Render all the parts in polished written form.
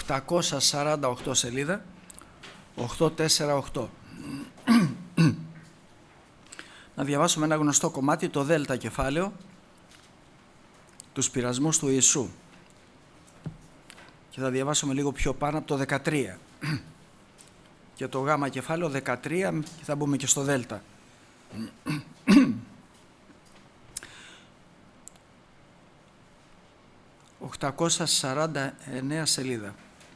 848 σελίδα, 848. Να διαβάσουμε ένα γνωστό κομμάτι, το Δέλτα κεφάλαιο, τους πειρασμούς του Ιησού. Και θα διαβάσουμε λίγο πιο πάνω από το 13. Και το Γ κεφάλαιο 13 και θα μπούμε και στο Δέλτα. ...849 σελίδα.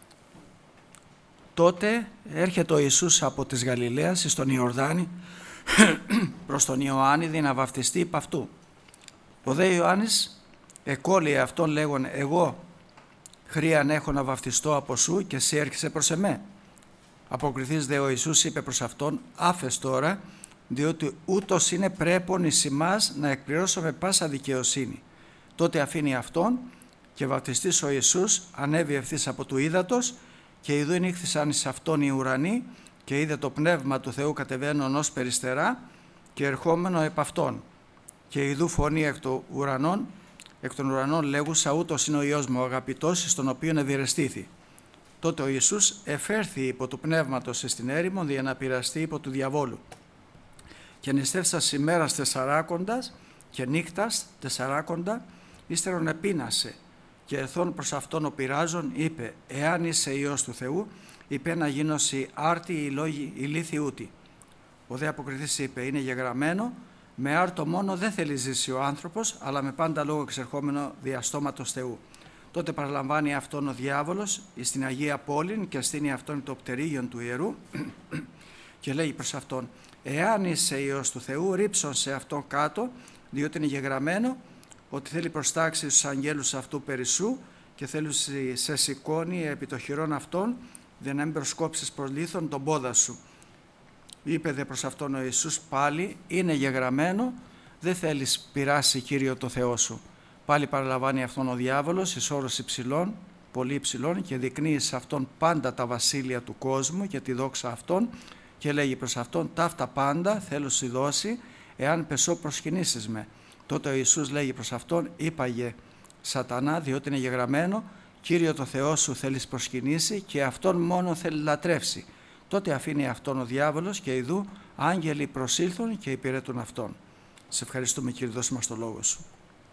Τότε έρχεται ο Ιησούς από της Γαλιλαίας στον Ιορδάνη προς τον Ιωάννη να βαφτιστεί υπ' αυτού. Ο δε Ιωάννης εκόλυε αυτόν λέγον, εγώ χρείαν έχω να βαφτιστώ από σου και εσύ έρχεσαι προς εμέ. Αποκριθείς δε ο Ιησούς είπε προς αυτόν, άφες τώρα, διότι ούτως είναι πρέπον εις ημάς να εκπληρώσουμε πάσα δικαιοσύνη. Τότε αφήνει αυτόν και βαφτιστής ο Ιησούς ανέβη ευθύς από του ύδατος και ιδού ενήχθησαν εις αυτόν οι ουρανοί και είδε το πνεύμα του Θεού κατεβαίνον ως περιστερά και ερχόμενο επ' αυτόν. Και ιδού φωνή εκ των ουρανών λέγουσα, ούτως είναι ο Υιός μου ο αγαπητός, στον οποίον ευηρεστήθη. Τότε ο Ιησούς εφέρθη υπό του πνεύματος στην έρημον για να πειραστεί υπό του διαβόλου. Και νηστεύσας ημέρας τεσσαράκοντας και νύχτας τεσσαράκοντα, ύστερον επίνασε. Και ερθών προς αυτόν ο πειράζων είπε, εάν είσαι Υιός του Θεού, είπε να γίνωσι άρτη οι λόγοι ηλίθιοι ούτη. Ο δε αποκριθής είπε, είναι γεγραμμένο, με άρτο μόνο δεν θέλει ζήσει ο άνθρωπος, αλλά με πάντα λόγο εξερχόμενο διαστόματος Θεού. Τότε παραλαμβάνει αυτόν ο διάβολος εις την Αγία Πόλην και στείνει αυτόν το πτερίγιον του ιερού και λέγει προς αυτόν, εάν είσαι Υιός του Θεού, ρίψον σε αυτόν κάτω, διότι είναι γεγραμμένο ότι θέλει προστάξει τους αγγέλους αυτού περισσού και θέλει σε σηκώνει επί το χειρόν αυτών, για να μην προσκόψεις προς λίθον τον πόδα σου. Είπε δε προς αυτόν ο Ιησούς πάλι, είναι γεγραμμένο, δεν θέλεις πειράσει Κύριο το Θεό σου. Πάλι παραλαμβάνει αυτόν ο διάβολος εις όρος υψηλών, πολύ υψηλών, και δεικνύει σε αυτόν πάντα τα βασίλεια του κόσμου και τη δόξα αυτών και λέγει προς αυτόν, ταύτα πάντα θέλω σου δώσει, εάν πεσώ προσκυνήσεις με. Τότε ο Ιησούς λέγει προς αυτόν, είπαγε Σατανά, διότι είναι γεγραμμένο, Κύριο το Θεό σου θέλεις προσκυνήσει και αυτόν μόνο θέλει λατρεύσει. Τότε αφήνει αυτόν ο διάβολος και ιδού άγγελοι προσήλθουν και υπηρέτουν αυτόν. Σε ευχαριστούμε Κύριε, δώσε μας το λόγο σου.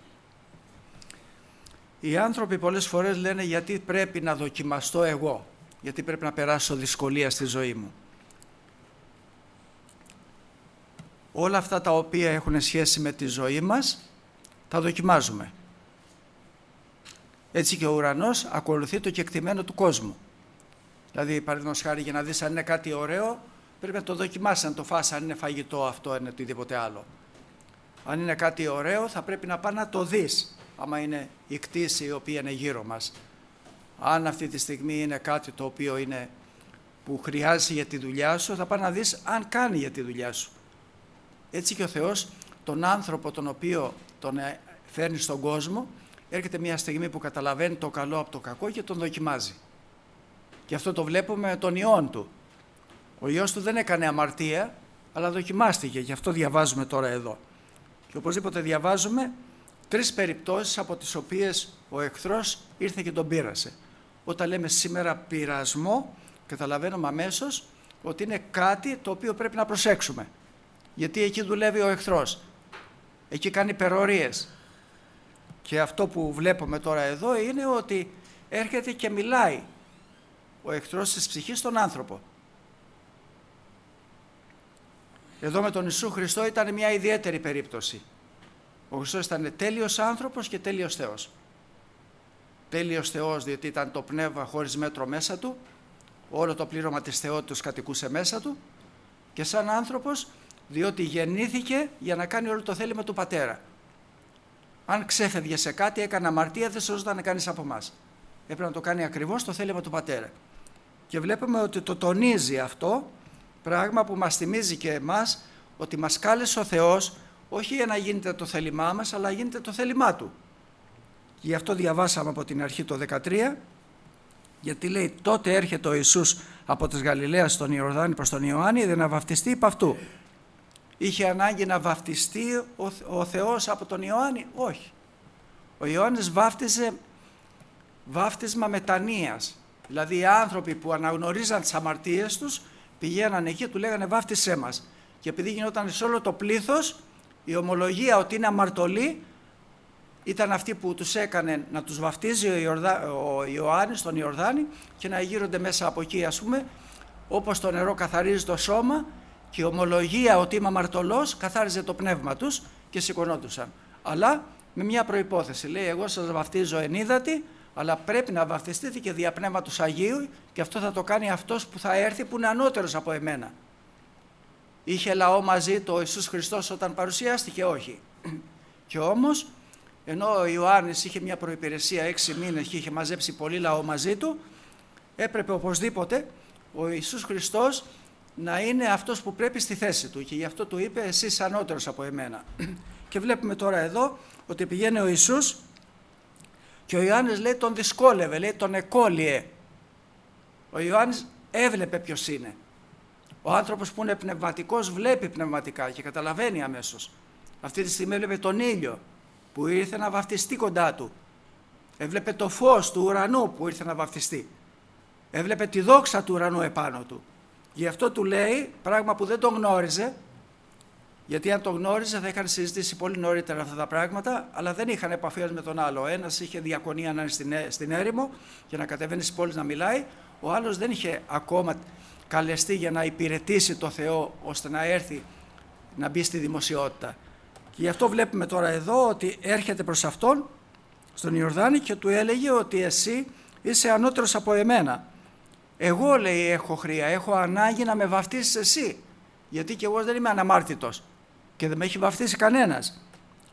Οι άνθρωποι πολλές φορές λένε γιατί πρέπει να δοκιμαστώ εγώ, γιατί πρέπει να περάσω δυσκολία στη ζωή μου. Όλα αυτά τα οποία έχουν σχέση με τη ζωή μας τα δοκιμάζουμε. Έτσι και ο ουρανός ακολουθεί το κεκτημένο του κόσμου. Δηλαδή, παραδείγματος χάρη, για να δεις αν είναι κάτι ωραίο, πρέπει να το δοκιμάσεις, να το φας, αν είναι φαγητό αυτό, είναι οτιδήποτε άλλο. Αν είναι κάτι ωραίο, θα πρέπει να πας να το δεις, άμα είναι η κτήση η οποία είναι γύρω μας. Αν αυτή τη στιγμή είναι κάτι το οποίο είναι που χρειάζεσαι για τη δουλειά σου, θα πας να δεις αν κάνει για τη δουλειά σου. Έτσι και ο Θεός, τον άνθρωπο τον οποίο τον φέρνει στον κόσμο, έρχεται μια στιγμή που καταλαβαίνει το καλό από το κακό και τον δοκιμάζει. Και αυτό το βλέπουμε με τον Υιόν του. Ο Υιός του δεν έκανε αμαρτία, αλλά δοκιμάστηκε, και αυτό διαβάζουμε τώρα εδώ. Και οπωσδήποτε διαβάζουμε 3 περιπτώσεις από τις οποίες ο εχθρός ήρθε και τον πείρασε. Όταν λέμε σήμερα πειρασμό, καταλαβαίνουμε αμέσως ότι είναι κάτι το οποίο πρέπει να προσέξουμε. Γιατί εκεί δουλεύει ο εχθρός. Εκεί κάνει υπερορίες. Και αυτό που βλέπουμε τώρα εδώ είναι ότι έρχεται και μιλάει ο εχθρός της ψυχής στον άνθρωπο. Εδώ με τον Ιησού Χριστό ήταν μια ιδιαίτερη περίπτωση. Ο Χριστός ήταν τέλειος άνθρωπος και τέλειος Θεός. Τέλειος Θεός διότι ήταν το πνεύμα χωρίς μέτρο μέσα του, όλο το πλήρωμα της θεότητος κατοικούσε μέσα του, και σαν άνθρωπος διότι γεννήθηκε για να κάνει όλο το θέλημα του Πατέρα. Αν ξέφευγε σε κάτι, έκανε αμαρτία, δεν σώζονταν κανείς από εμάς. Έπρεπε να το κάνει ακριβώς το θέλημα του Πατέρα. Και βλέπουμε ότι το τονίζει αυτό, πράγμα που μας θυμίζει και εμάς ότι μας κάλεσε ο Θεός όχι για να γίνεται το θέλημά μας, αλλά γίνεται το θέλημά Του. Και γι' αυτό διαβάσαμε από την αρχή το 13, γιατί λέει τότε έρχεται ο Ιησούς από της Γαλιλαίας στον Ιορδάνη προς τον Ιωάννη για να βαφτιστεί υπ' αυτού. Είχε ανάγκη να βαφτιστεί ο Θεός από τον Ιωάννη? Όχι. Ο Ιωάννης βάφτιζε βάφτισμα μετανοίας. Δηλαδή οι άνθρωποι που αναγνωρίζαν τις αμαρτίες τους πηγαίναν εκεί, του λέγανε βάφτισέ μας. Και επειδή γινόταν σε όλο το πλήθος, η ομολογία ότι είναι αμαρτωλοί ήταν αυτή που τους έκανε να τους βαφτίζει ο Ιωάννης στον Ιορδάνη και να γύρονται μέσα από εκεί, ας πούμε, όπως το νερό καθαρίζει το σώμα, και η ομολογία ότι είμαι αμαρτωλός καθάριζε το πνεύμα τους και σηκωνόντουσαν. Αλλά με μια προϋπόθεση, λέει, εγώ σας βαφτίζω εν ύδατι, αλλά πρέπει να βαφτιστείτε και δια Πνεύματος Αγίου, και αυτό θα το κάνει αυτός που θα έρθει, που είναι ανώτερος από εμένα. Είχε λαό μαζί το Ιησούς Χριστός όταν παρουσιάστηκε? Όχι. Και όμως, ενώ ο Ιωάννης είχε μια προϋπηρεσία 6 μήνες και είχε μαζέψει πολύ λαό μαζί του, έπρεπε οπωσδήποτε ο Ιησούς Χριστός να είναι αυτός που πρέπει στη θέση του, και γι' αυτό του είπε, εσύ είσαι ανώτερος από εμένα. Και βλέπουμε τώρα εδώ ότι πηγαίνει ο Ιησούς και ο Ιωάννης, λέει, τον δυσκόλευε, λέει, τον εκόλυε. Ο Ιωάννης έβλεπε ποιος είναι. Ο άνθρωπος που είναι πνευματικός βλέπει πνευματικά και καταλαβαίνει αμέσως. Αυτή τη στιγμή έβλεπε τον ήλιο που ήρθε να βαφτιστεί κοντά του. Έβλεπε το φως του ουρανού που ήρθε να βαφτιστεί. Έβλεπε τη δόξα του ουρανού επάνω του. Γι' αυτό του λέει πράγμα που δεν τον γνώριζε, γιατί αν τον γνώριζε θα είχαν συζητήσει πολύ νωρίτερα αυτά τα πράγματα, αλλά δεν είχαν επαφή με τον άλλο. Ένας είχε διακονία να είναι στην έρημο και να κατεβαίνει στις πόλεις να μιλάει, ο άλλος δεν είχε ακόμα καλεστεί για να υπηρετήσει το Θεό ώστε να έρθει να μπει στη δημοσιότητα. Και γι' αυτό βλέπουμε τώρα εδώ ότι έρχεται προς αυτόν στον Ιορδάνη και του έλεγε ότι εσύ είσαι ανώτερος από εμένα. Εγώ, λέει, έχω χρειά, έχω ανάγκη να με βαφτίσεις εσύ, γιατί και εγώ δεν είμαι αναμάρτητος και δεν με έχει βαφτίσει κανένας.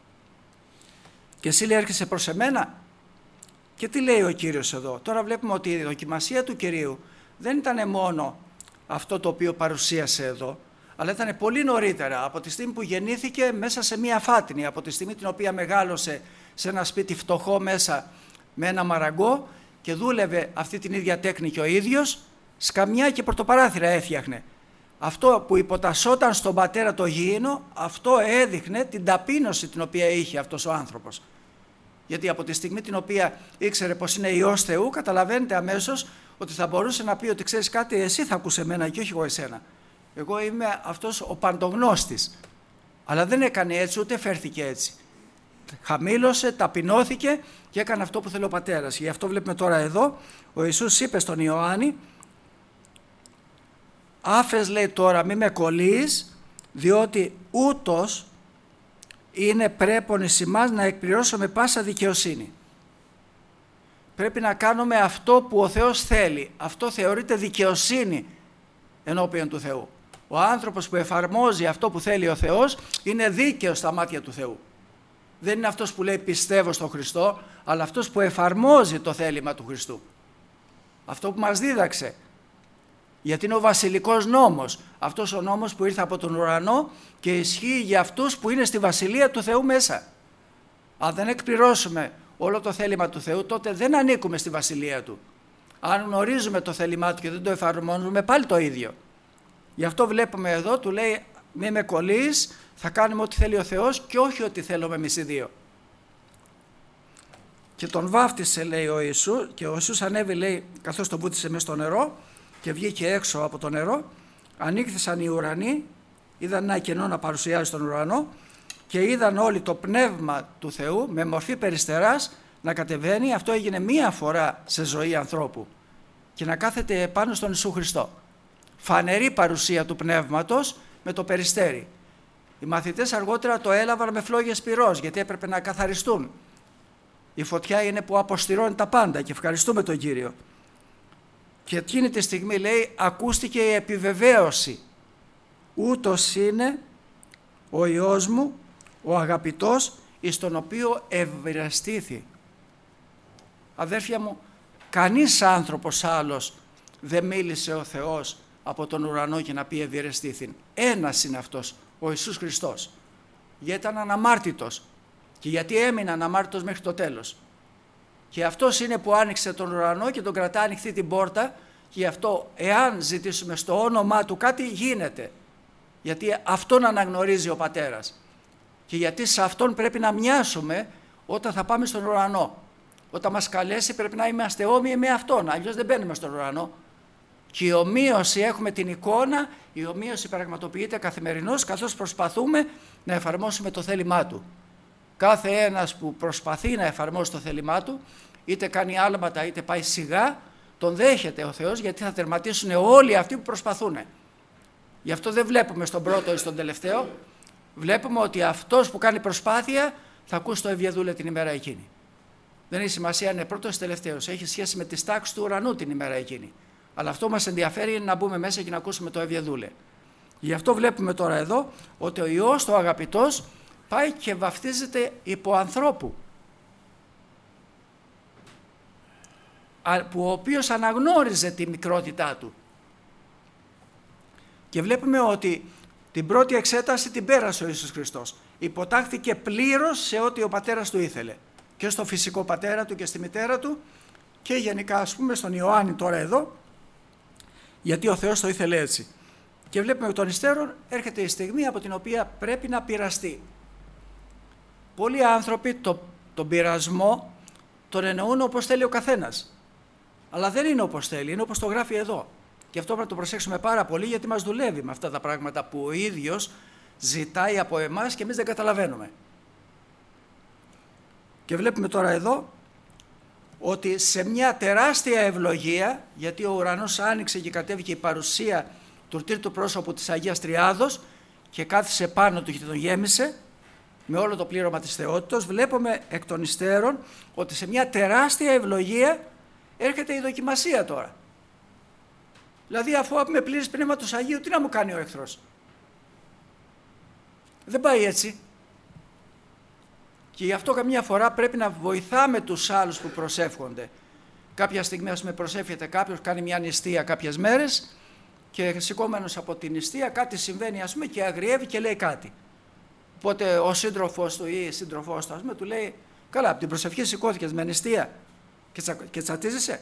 Και εσύ, λέει, έρχεσαι προς εμένα. Και τι λέει ο Κύριος εδώ? Τώρα βλέπουμε ότι η δοκιμασία του Κυρίου δεν ήταν μόνο αυτό το οποίο παρουσίασε εδώ, αλλά ήταν πολύ νωρίτερα, από τη στιγμή που γεννήθηκε μέσα σε μία φάτνη, από τη στιγμή την οποία μεγάλωσε σε ένα σπίτι φτωχό μέσα με ένα μαραγκό και δούλευε αυτή την ίδια τέκνη και ο ίδιος, σκαμιά και πορτοπαράθυρα έφτιαχνε. Αυτό που υποτασσόταν στον πατέρα το γήινο, αυτό έδειχνε την ταπείνωση την οποία είχε αυτός ο άνθρωπος. Γιατί από τη στιγμή την οποία ήξερε πως είναι Υιός Θεού, καταλαβαίνετε αμέσως ότι θα μπορούσε να πει ότι ξέρεις κάτι, εσύ θα ακούς εμένα και όχι εγώ εσένα. Εγώ είμαι αυτός ο παντογνώστης. Αλλά δεν έκανε έτσι, ούτε φέρθηκε έτσι. Χαμήλωσε, ταπεινώθηκε και έκανε αυτό που θέλει ο πατέρας. Γι' αυτό βλέπουμε τώρα εδώ, ο Ιησούς είπε στον Ιωάννη, άφες, λέει, τώρα μη με κολλείς, διότι ούτως είναι πρέπον εις ημάς να εκπληρώσουμε πάσα δικαιοσύνη. Πρέπει να κάνουμε αυτό που ο Θεός θέλει. Αυτό θεωρείται δικαιοσύνη ενώπιον του Θεού. Ο άνθρωπος που εφαρμόζει αυτό που θέλει ο Θεός είναι δίκαιος στα μάτια του Θεού. Δεν είναι αυτός που λέει πιστεύω στον Χριστό, αλλά αυτός που εφαρμόζει το θέλημα του Χριστού. Αυτό που μας δίδαξε. Γιατί είναι ο βασιλικός νόμος. Αυτός ο νόμος που ήρθε από τον ουρανό και ισχύει για αυτούς που είναι στη βασιλεία του Θεού μέσα. Αν δεν εκπληρώσουμε όλο το θέλημα του Θεού, τότε δεν ανήκουμε στη βασιλεία του. Αν γνωρίζουμε το θέλημά του και δεν το εφαρμόζουμε, πάλι το ίδιο. Γι' αυτό βλέπουμε εδώ, του λέει μη με κολλείς, θα κάνουμε ό,τι θέλει ο Θεός και όχι ό,τι θέλουμε εμείς οι δύο. Και τον βάφτισε, λέει, ο Ιησούς, και ο Ιησούς ανέβη, λέει, καθώς τον βούτισε μέσα στο νερό και βγήκε έξω από το νερό, ανοίχθησαν οι ουρανοί, είδαν ένα κενό να παρουσιάζει στον ουρανό και είδαν όλοι το πνεύμα του Θεού με μορφή περιστεράς να κατεβαίνει. Αυτό έγινε μία φορά σε ζωή ανθρώπου και να κάθεται πάνω στον Ιησού Χριστό. Φανερή παρουσία του πνεύματος με το περιστέρι. Οι μαθητές αργότερα το έλαβαν με φλόγες πυρός, γιατί έπρεπε να καθαριστούν. Η φωτιά είναι που αποστηρώνει τα πάντα και ευχαριστούμε τον Κύριο. Και εκείνη τη στιγμή, λέει, ακούστηκε η επιβεβαίωση. Ούτως είναι ο Υιός μου, ο αγαπητός, εις τον οποίο ευηρεστήθη. Αδέρφια μου, κανείς άνθρωπος άλλος δεν μίλησε ο Θεός από τον ουρανό και να πει ευηρεστήθην. Ένας είναι αυτός, ο Ιησούς Χριστός. Γιατί ήταν αναμάρτητος και γιατί έμεινε αναμάρτητος μέχρι το τέλος. Και αυτός είναι που άνοιξε τον ουρανό και τον κρατά ανοιχτή την πόρτα, και γι' αυτό εάν ζητήσουμε στο όνομά του κάτι γίνεται. Γιατί αυτόν αναγνωρίζει ο Πατέρας και γιατί σε αυτόν πρέπει να μοιάσουμε όταν θα πάμε στον ουρανό. Όταν μας καλέσει πρέπει να είμαστε όμοιοι με Αυτόν, αλλιώς δεν μπαίνουμε στον ουρανό. Και η ομοίωση, έχουμε την εικόνα, η ομοίωση πραγματοποιείται καθημερινώς καθώς προσπαθούμε να εφαρμόσουμε το θέλημά Του. Κάθε ένας που προσπαθεί να εφαρμόσει το θέλημά Του, είτε κάνει άλματα είτε πάει σιγά, τον δέχεται ο Θεός, γιατί θα τερματίσουν όλοι αυτοί που προσπαθούν. Γι' αυτό δεν βλέπουμε στον πρώτο ή στον τελευταίο, βλέπουμε ότι αυτός που κάνει προσπάθεια θα ακούσει το Ευγεδούλε την ημέρα εκείνη. Δεν έχει σημασία αν είναι πρώτος ή τελευταίος, έχει σχέση με τις τάξεις του ουρανού την ημέρα εκείνη. Αλλά αυτό μας ενδιαφέρει είναι να μπούμε μέσα και να ακούσουμε το Ευγεδούλε. Γι' αυτό βλέπουμε τώρα εδώ ότι ο Υιός, ο αγαπητός, πάει και βαφτίζεται υπό ανθρώπου, ο οποίος αναγνώριζε τη μικρότητά του. Και βλέπουμε ότι την πρώτη εξέταση την πέρασε ο Ιησούς Χριστός. Υποτάχθηκε πλήρως σε ό,τι ο πατέρας του ήθελε. Και στο φυσικό πατέρα του και στη μητέρα του και γενικά ας πούμε στον Ιωάννη τώρα εδώ, γιατί ο Θεός το ήθελε έτσι. Και βλέπουμε ότι των υστέρων έρχεται η στιγμή από την οποία πρέπει να πειραστεί. Πολλοί άνθρωποι τον πειρασμό τον εννοούν όπως θέλει ο καθένας. Αλλά δεν είναι όπως θέλει, είναι όπως το γράφει εδώ. Και αυτό πρέπει να το προσέξουμε πάρα πολύ, γιατί μας δουλεύει με αυτά τα πράγματα που ο ίδιος ζητάει από εμάς και εμείς δεν καταλαβαίνουμε. Και βλέπουμε τώρα εδώ ότι σε μια τεράστια ευλογία, γιατί ο ουρανός άνοιξε και κατέβηκε η παρουσία του τρίτου πρόσωπου της Αγίας Τριάδος και κάθισε πάνω του και τον γέμισε με όλο το πλήρωμα της θεότητος, βλέπουμε εκ των υστέρων ότι σε μια τεράστια ευλογία έρχεται η δοκιμασία τώρα. Δηλαδή αφού είμαι πλήρης Πνεύματος Αγίου, τι να μου κάνει ο εχθρός? Δεν πάει έτσι. Και γι' αυτό καμιά φορά πρέπει να βοηθάμε τους άλλους που προσεύχονται. Κάποια στιγμή ας πούμε προσεύχεται κάποιος, κάνει μια νηστεία κάποιες μέρες και σηκώμενος από την νηστεία κάτι συμβαίνει ας πούμε και αγριεύει και λέει κάτι. Οπότε ο σύντροφος του ή η σύντροφός του ας πούμε του λέει, καλά από την προσευχή σηκώθηκες με νηστεία και τσατίζεσαι?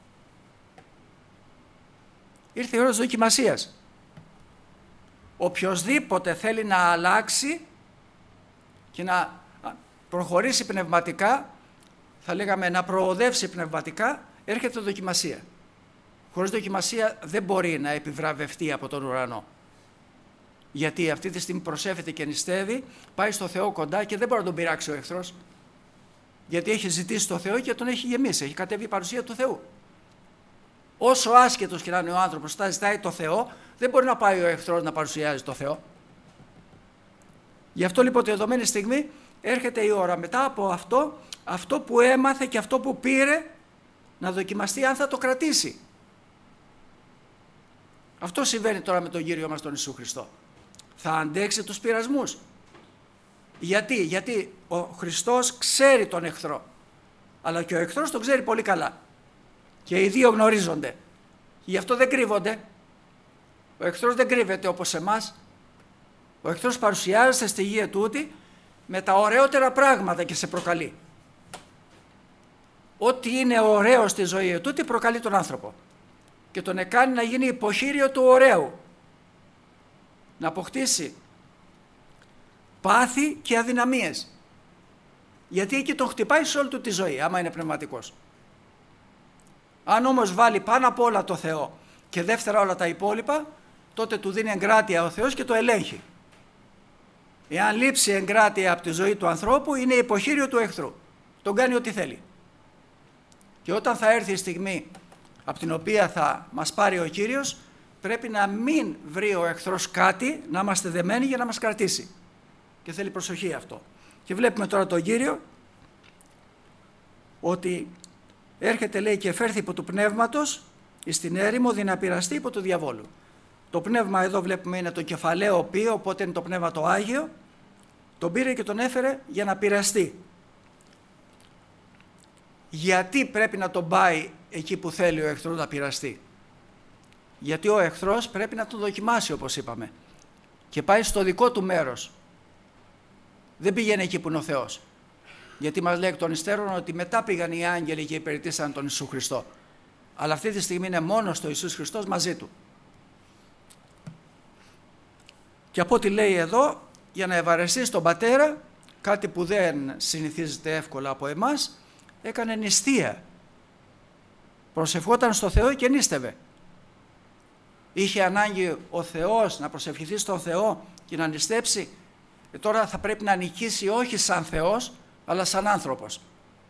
Ήρθε η ώρα της δοκιμασίας. Οποιοσδήποτε θέλει να αλλάξει και να προχωρήσει πνευματικά, θα λέγαμε να προοδεύσει πνευματικά, έρχεται δοκιμασία. Χωρίς δοκιμασία δεν μπορεί να επιβραβευτεί από τον ουρανό. Γιατί αυτή τη στιγμή προσεύχεται και νηστεύει, πάει στο Θεό κοντά και δεν μπορεί να τον πειράξει ο εχθρός. Γιατί έχει ζητήσει το Θεό και τον έχει γεμίσει, έχει κατέβει η παρουσία του Θεού. Όσο άσχετος και να είναι ο άνθρωπος, θα ζητάει το Θεό, δεν μπορεί να πάει ο εχθρός να παρουσιάζει το Θεό. Γι' αυτό λοιπόν τη δεδομένη στιγμή έρχεται η ώρα μετά από αυτό που έμαθε και αυτό που πήρε, να δοκιμαστεί αν θα το κρατήσει. Αυτό συμβαίνει τώρα με τον Κύριο μας τον Ιησού Χριστό. Θα αντέξει τους πειρασμούς. Γιατί ο Χριστός ξέρει τον εχθρό, αλλά και ο εχθρός τον ξέρει πολύ καλά. Και οι δύο γνωρίζονται. Γι' αυτό δεν κρύβονται. Ο εχθρός δεν κρύβεται όπως εμάς. Ο εχθρός παρουσιάζεται στη γη ετούτη με τα ωραιότερα πράγματα και σε προκαλεί. Ό,τι είναι ωραίο στη ζωή ετούτη προκαλεί τον άνθρωπο. Και τον εκάνει να γίνει υποχείριο του ωραίου. Να αποκτήσει πάθη και αδυναμίες. Γιατί εκεί τον χτυπάει σε όλη του τη ζωή, άμα είναι πνευματικός. Αν όμως βάλει πάνω απ' όλα το Θεό και δεύτερα όλα τα υπόλοιπα, τότε του δίνει εγκράτεια ο Θεός και το ελέγχει. Εάν λείψει εγκράτεια από τη ζωή του ανθρώπου, είναι υποχείριο του εχθρού. Τον κάνει ό,τι θέλει. Και όταν θα έρθει η στιγμή από την οποία θα μας πάρει ο Κύριος, πρέπει να μην βρει ο εχθρός κάτι, να είμαστε δεμένοι για να μας κρατήσει. Και θέλει προσοχή αυτό. Και βλέπουμε τώρα τον Κύριο ότι έρχεται λέει και φέρθη υπό του πνεύματος εις την έρημο δυναπειραστεί υπό του διαβόλου. Το πνεύμα εδώ βλέπουμε είναι το κεφαλαίο οποίο, οπότε είναι το πνεύμα το Άγιο, τον πήρε και τον έφερε για να πειραστεί. Γιατί πρέπει να τον πάει εκεί που θέλει ο εχθρός να πειραστεί? Γιατί ο εχθρός πρέπει να τον δοκιμάσει όπως είπαμε και πάει στο δικό του μέρος. Δεν πήγαινε εκεί που είναι ο Θεός. Γιατί μας λέει εκ των υστέρων ότι μετά πήγαν οι άγγελοι και υπηρετήσαν τον Ιησού Χριστό. Αλλά αυτή τη στιγμή είναι μόνος το Ιησούς Χριστός μαζί του. Και από ό,τι λέει εδώ, για να ευαρεστείς τον Πατέρα, κάτι που δεν συνηθίζεται εύκολα από εμάς, έκανε νηστεία. Προσευχόταν στο Θεό και νήστευε. Είχε ανάγκη ο Θεός να προσευχηθεί στον Θεό και να νηστέψει. Τώρα θα πρέπει να νικήσει όχι σαν Θεός, αλλά σαν άνθρωπος.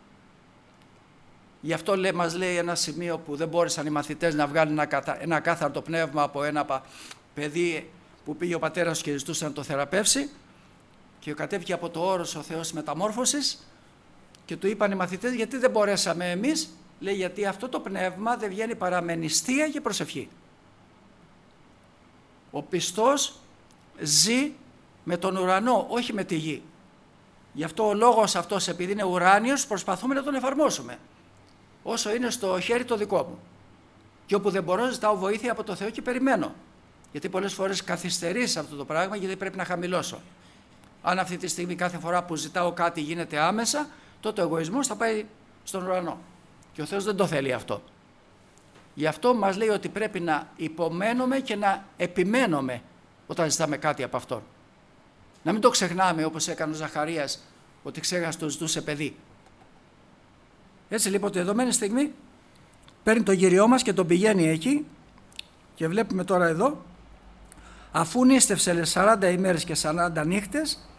Γι' αυτό μας λέει ένα σημείο που δεν μπόρεσαν οι μαθητές να βγάλουν ένα κάθαρτο πνεύμα από ένα παιδί που πήγε ο πατέρας και ζητούσε να το θεραπεύσει, και κατέβηκε από το όρος ο Θεός μεταμόρφωσης και του είπαν οι μαθητές, γιατί δεν μπορέσαμε εμείς? Λέει, γιατί αυτό το πνεύμα δεν βγαίνει παρά με νηστεία και προσευχή. Ο πιστός ζει με τον ουρανό, όχι με τη γη. Γι' αυτό ο λόγος αυτός, επειδή είναι ουράνιος, προσπαθούμε να τον εφαρμόσουμε όσο είναι στο χέρι το δικό μου. Και όπου δεν μπορώ, ζητάω βοήθεια από το Θεό και περιμένω. Γιατί πολλές φορές καθυστερεί σε αυτό το πράγμα, γιατί πρέπει να χαμηλώσω. Αν αυτή τη στιγμή κάθε φορά που ζητάω κάτι γίνεται άμεσα, τότε ο εγωισμός θα πάει στον ουρανό. Και ο Θεός δεν το θέλει αυτό. Γι' αυτό μας λέει ότι πρέπει να υπομένουμε και να επιμένουμε όταν ζητάμε κάτι από Αυτόν. Να μην το ξεχνάμε όπως έκανε ο Ζαχαρίας, ότι ξέχασε το ζητούσε παιδί. Έτσι λοιπόν τη δεδομένη στιγμή παίρνει τον Κύριό μας και τον πηγαίνει εκεί, και βλέπουμε τώρα εδώ, αφού νήστευσε 40 ημέρες και 40 νύχτες,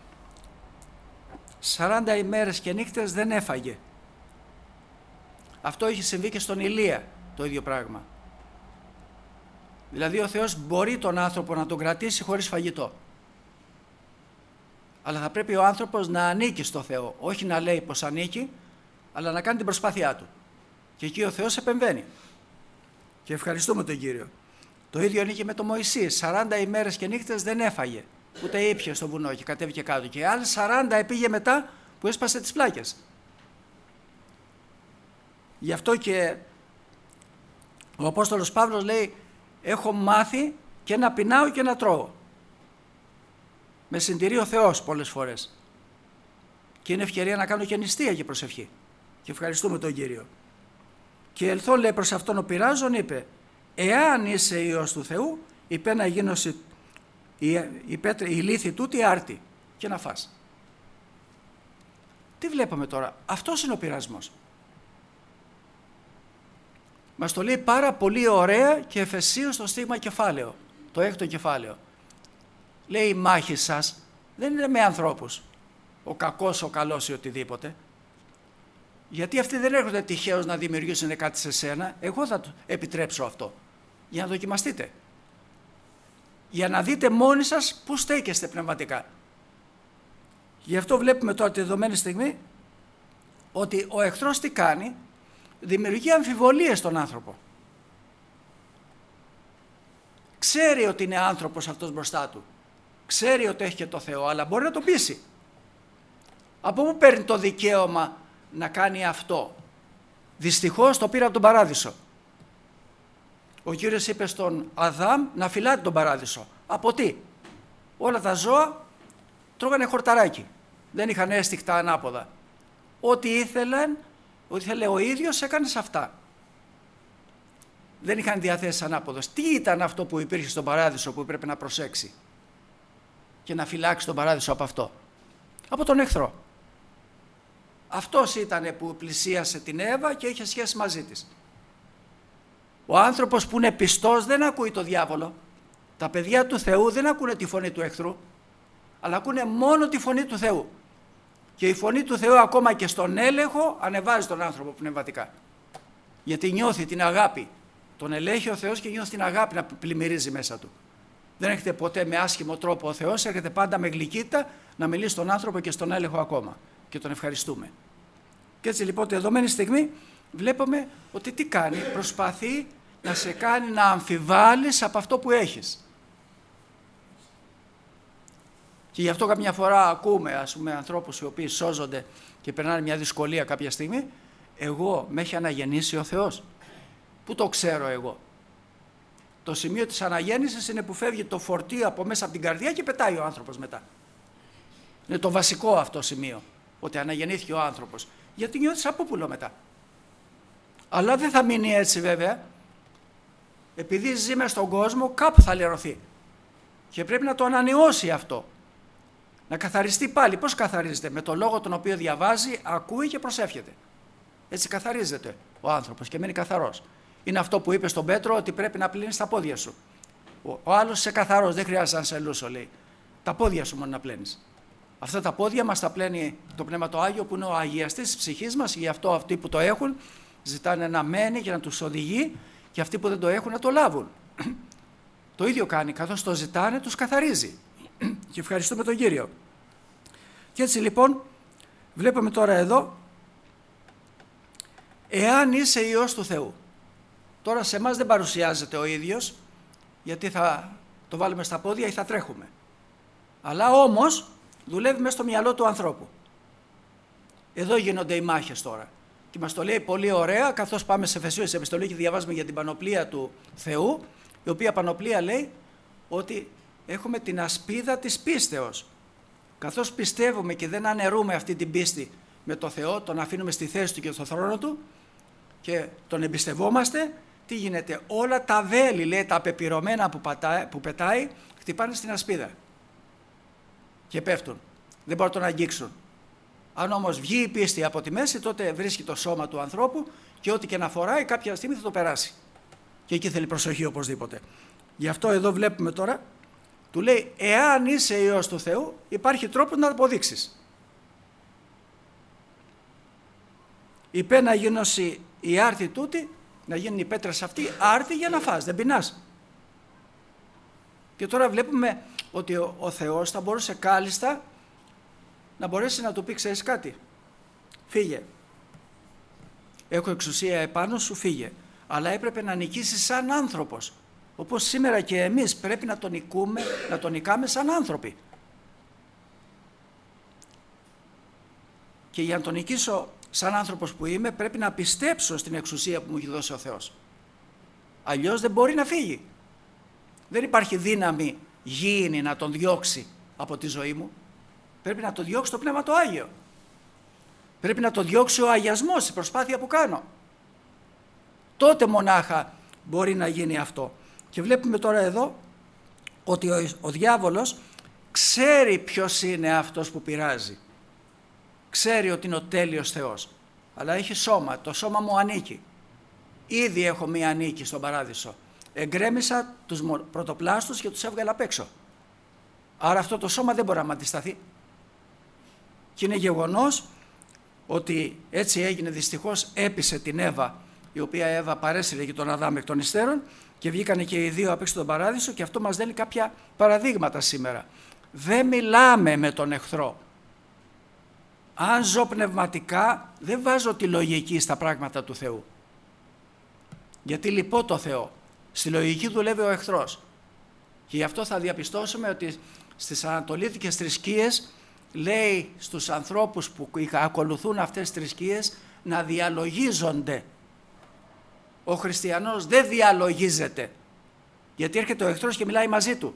40 ημέρες και νύχτες δεν έφαγε. Αυτό είχε συμβεί και στον Ηλία, το ίδιο πράγμα. Δηλαδή ο Θεός μπορεί τον άνθρωπο να τον κρατήσει χωρίς φαγητό. Αλλά θα πρέπει ο άνθρωπος να ανήκει στο Θεό, όχι να λέει πως ανήκει, αλλά να κάνει την προσπάθειά του. Και εκεί ο Θεός επεμβαίνει. Και ευχαριστούμε τον Κύριο. Το ίδιο ανήκει με τον Μωυσή. 40 ημέρες και νύχτες δεν έφαγε. Ούτε ήπια στο βουνό και κατέβηκε κάτω. Και άλλες 40 πήγε μετά που έσπασε τις πλάκες. Γι' αυτό και ο Απόστολος Παύλος λέει, έχω μάθει και να πεινάω και να τρώω. Με συντηρεί ο Θεός πολλές φορές. Και είναι ευκαιρία να κάνω και νηστεία και προσευχή. Και ευχαριστούμε τον Κύριο. Και ελθώ, λέει, προς αυτόν ο πειράζων, είπε, εάν είσαι Υιός του Θεού, είπε να γίνωση η λύθη τούτη άρτη και να φας. Τι βλέπουμε τώρα? Αυτός είναι ο πειρασμός. Μας το λέει πάρα πολύ ωραία και Εφεσίους στο στίγμα κεφάλαιο, το 6ο κεφάλαιο. Λέει, η μάχη σας δεν είναι με ανθρώπους, ο κακός, ο καλός ή οτιδήποτε. Γιατί αυτοί δεν έρχονται τυχαίως να δημιουργήσουν κάτι σε σένα. Εγώ θα το επιτρέψω αυτό, για να δοκιμαστείτε. Για να δείτε μόνοι σας πού στέκεστε πνευματικά. Γι' αυτό βλέπουμε τώρα τη δεδομένη στιγμή ότι ο εχθρός τι κάνει? Δημιουργεί αμφιβολίες στον άνθρωπο. Ξέρει ότι είναι άνθρωπος αυτός μπροστά του. Ξέρει ότι έχει και το Θεό, αλλά μπορεί να το πείσει. Από πού παίρνει το δικαίωμα να κάνει αυτό? Δυστυχώς το πήρε από τον παράδεισο. Ο Κύριος είπε στον Αδάμ να φυλάτε τον παράδεισο. Από τι? Όλα τα ζώα τρώγανε χορταράκι. Δεν είχαν έστιχτα ανάποδα. Ό,τι ήθελε ο ίδιος έκανε σε αυτά. Δεν είχαν διαθέσεις ανάποδες. Τι ήταν αυτό που υπήρχε στον παράδεισο που πρέπει να προσέξει και να φυλάξει τον παράδεισο από αυτό? Από τον εχθρό. Αυτός ήταν που πλησίασε την Εύα και είχε σχέση μαζί της. Ο άνθρωπος που είναι πιστός δεν ακούει το διάβολο. Τα παιδιά του Θεού δεν ακούνε τη φωνή του εχθρού, αλλά ακούνε μόνο τη φωνή του Θεού. Και η φωνή του Θεού ακόμα και στον έλεγχο ανεβάζει τον άνθρωπο πνευματικά. Γιατί νιώθει την αγάπη. Τον ελέγχει ο Θεός και νιώθει την αγάπη να πλημμυρίζει μέσα του. Δεν έρχεται ποτέ με άσχημο τρόπο ο Θεός, έρχεται πάντα με γλυκύτητα να μιλήσει στον άνθρωπο και στον έλεγχο ακόμα. Και τον ευχαριστούμε. Και έτσι λοιπόν τη δεδομένη στιγμή βλέπουμε ότι τι κάνει? Προσπαθεί να σε κάνει να αμφιβάλλεις από αυτό που έχεις. Και γι' αυτό καμιά φορά ακούμε, ας πούμε, ανθρώπους οι οποίοι σώζονται και περνάνε μια δυσκολία κάποια στιγμή. Εγώ με έχει αναγεννήσει ο Θεός. Πού το ξέρω εγώ? Το σημείο της αναγέννησης είναι που φεύγει το φορτίο από μέσα από την καρδιά και πετάει ο άνθρωπος μετά. Είναι το βασικό αυτό σημείο, ότι αναγεννήθηκε ο άνθρωπος. Γιατί νιώθει σαπούπουλο μετά. Αλλά δεν θα μείνει έτσι βέβαια. Επειδή ζει μες στον κόσμο, κάπου θα λερωθεί. Και πρέπει να το ανανεώσει αυτό. Να καθαριστεί πάλι. Πώς καθαρίζεται? Με το λόγο τον οποίο διαβάζει, ακούει και προσεύχεται. Έτσι καθαρίζεται ο άνθρωπος και μένει καθαρός. Είναι αυτό που είπε στον Πέτρο, ότι πρέπει να πλύνεις τα πόδια σου. Ο άλλος είσαι καθαρός, δεν χρειάζεται να σε λούσω, λέει. Τα πόδια σου μόνο να πλένεις. Αυτά τα πόδια μας τα πλένει το Πνεύμα το Άγιο, που είναι ο αγιαστής της ψυχής μας. Γι' αυτό αυτοί που το έχουν ζητάνε να μένει και να τους οδηγεί, και αυτοί που δεν το έχουν να το λάβουν. Το ίδιο κάνει, καθώς το ζητάνε τους καθαρίζει. Και ευχαριστούμε τον Κύριο. Και έτσι λοιπόν βλέπουμε τώρα εδώ, εάν είσαι Υιός του Θεού. Τώρα σε εμάς δεν παρουσιάζεται ο ίδιος, γιατί θα το βάλουμε στα πόδια ή θα τρέχουμε. Αλλά όμως δουλεύει μέσα στο μυαλό του ανθρώπου. Εδώ γίνονται οι μάχες τώρα. Και μας το λέει πολύ ωραία, καθώς πάμε σε Εφεσίους επιστολή και διαβάζουμε για την πανοπλία του Θεού, η οποία πανοπλία λέει ότι έχουμε την ασπίδα της πίστεως. Καθώς πιστεύουμε και δεν αναιρούμε αυτή την πίστη με το Θεό, τον αφήνουμε στη θέση Του και στο θρόνο Του και τον εμπιστευόμαστε, τι γίνεται? Όλα τα βέλη, λέει, τα απεπειρωμένα που πετάει, χτυπάνε στην ασπίδα και πέφτουν. Δεν μπορούν να τον αγγίξουν. Αν όμως βγει η πίστη από τη μέση, τότε βρίσκει το σώμα του ανθρώπου και ό,τι και να φοράει κάποια στιγμή θα το περάσει. Και εκεί θέλει προσοχή οπωσδήποτε. Γι' αυτό εδώ βλέπουμε τώρα, του λέει, εάν είσαι Υιός του Θεού, υπάρχει τρόπος να το αποδείξεις. Είπε να γίνωση η άρτη τούτη, να γίνουν οι πέτρες αυτοί άρτη για να φας, δεν πεινάς. Και τώρα βλέπουμε ότι ο Θεός θα μπορούσε κάλλιστα να μπορέσει να του πει, ξέρεις κάτι, φύγε. Έχω εξουσία επάνω σου, φύγε. Αλλά έπρεπε να νικήσεις σαν άνθρωπος. Όπως σήμερα και εμείς πρέπει να τον νικάμε σαν άνθρωποι. Και για να τον νικήσω σαν άνθρωπος που είμαι, πρέπει να πιστέψω στην εξουσία που μου έχει δώσει ο Θεός. Αλλιώς δεν μπορεί να φύγει. Δεν υπάρχει δύναμη γήινη να τον διώξει από τη ζωή μου. Πρέπει να το διώξει το Πνεύμα το Άγιο. Πρέπει να το διώξει ο αγιασμός, η προσπάθεια που κάνω. Τότε μονάχα μπορεί να γίνει αυτό. Και βλέπουμε τώρα εδώ ότι ο διάβολος ξέρει ποιος είναι αυτός που πειράζει. Ξέρει ότι είναι ο τέλειος Θεός. Αλλά έχει σώμα, το σώμα μου ανήκει. Ήδη έχω μία νίκη στον παράδεισο. Εγκρέμισα τους πρωτοπλάστους και τους έβγαλα απ' έξω. Άρα αυτό το σώμα δεν μπορεί να μ' αντισταθεί. Και είναι γεγονός ότι έτσι έγινε, δυστυχώς έπεισε την Εύα, η οποία Εύα παρέσυρε και τον Αδάμ εκ των υστέρων, και βγήκανε και οι δύο απ' έξω τον παράδεισο, και αυτό μας δίνει κάποια παραδείγματα σήμερα. Δεν μιλάμε με τον εχθρό. Αν ζω πνευματικά, δεν βάζω τη λογική στα πράγματα του Θεού. Γιατί λυπώ το Θεό. Στη λογική δουλεύει ο εχθρός. Και γι' αυτό θα διαπιστώσουμε ότι στις ανατολίτικες θρησκείες λέει στους ανθρώπους που ακολουθούν αυτές τις θρησκείες να διαλογίζονται. Ο χριστιανός δεν διαλογίζεται, γιατί έρχεται ο εχθρός και μιλάει μαζί του.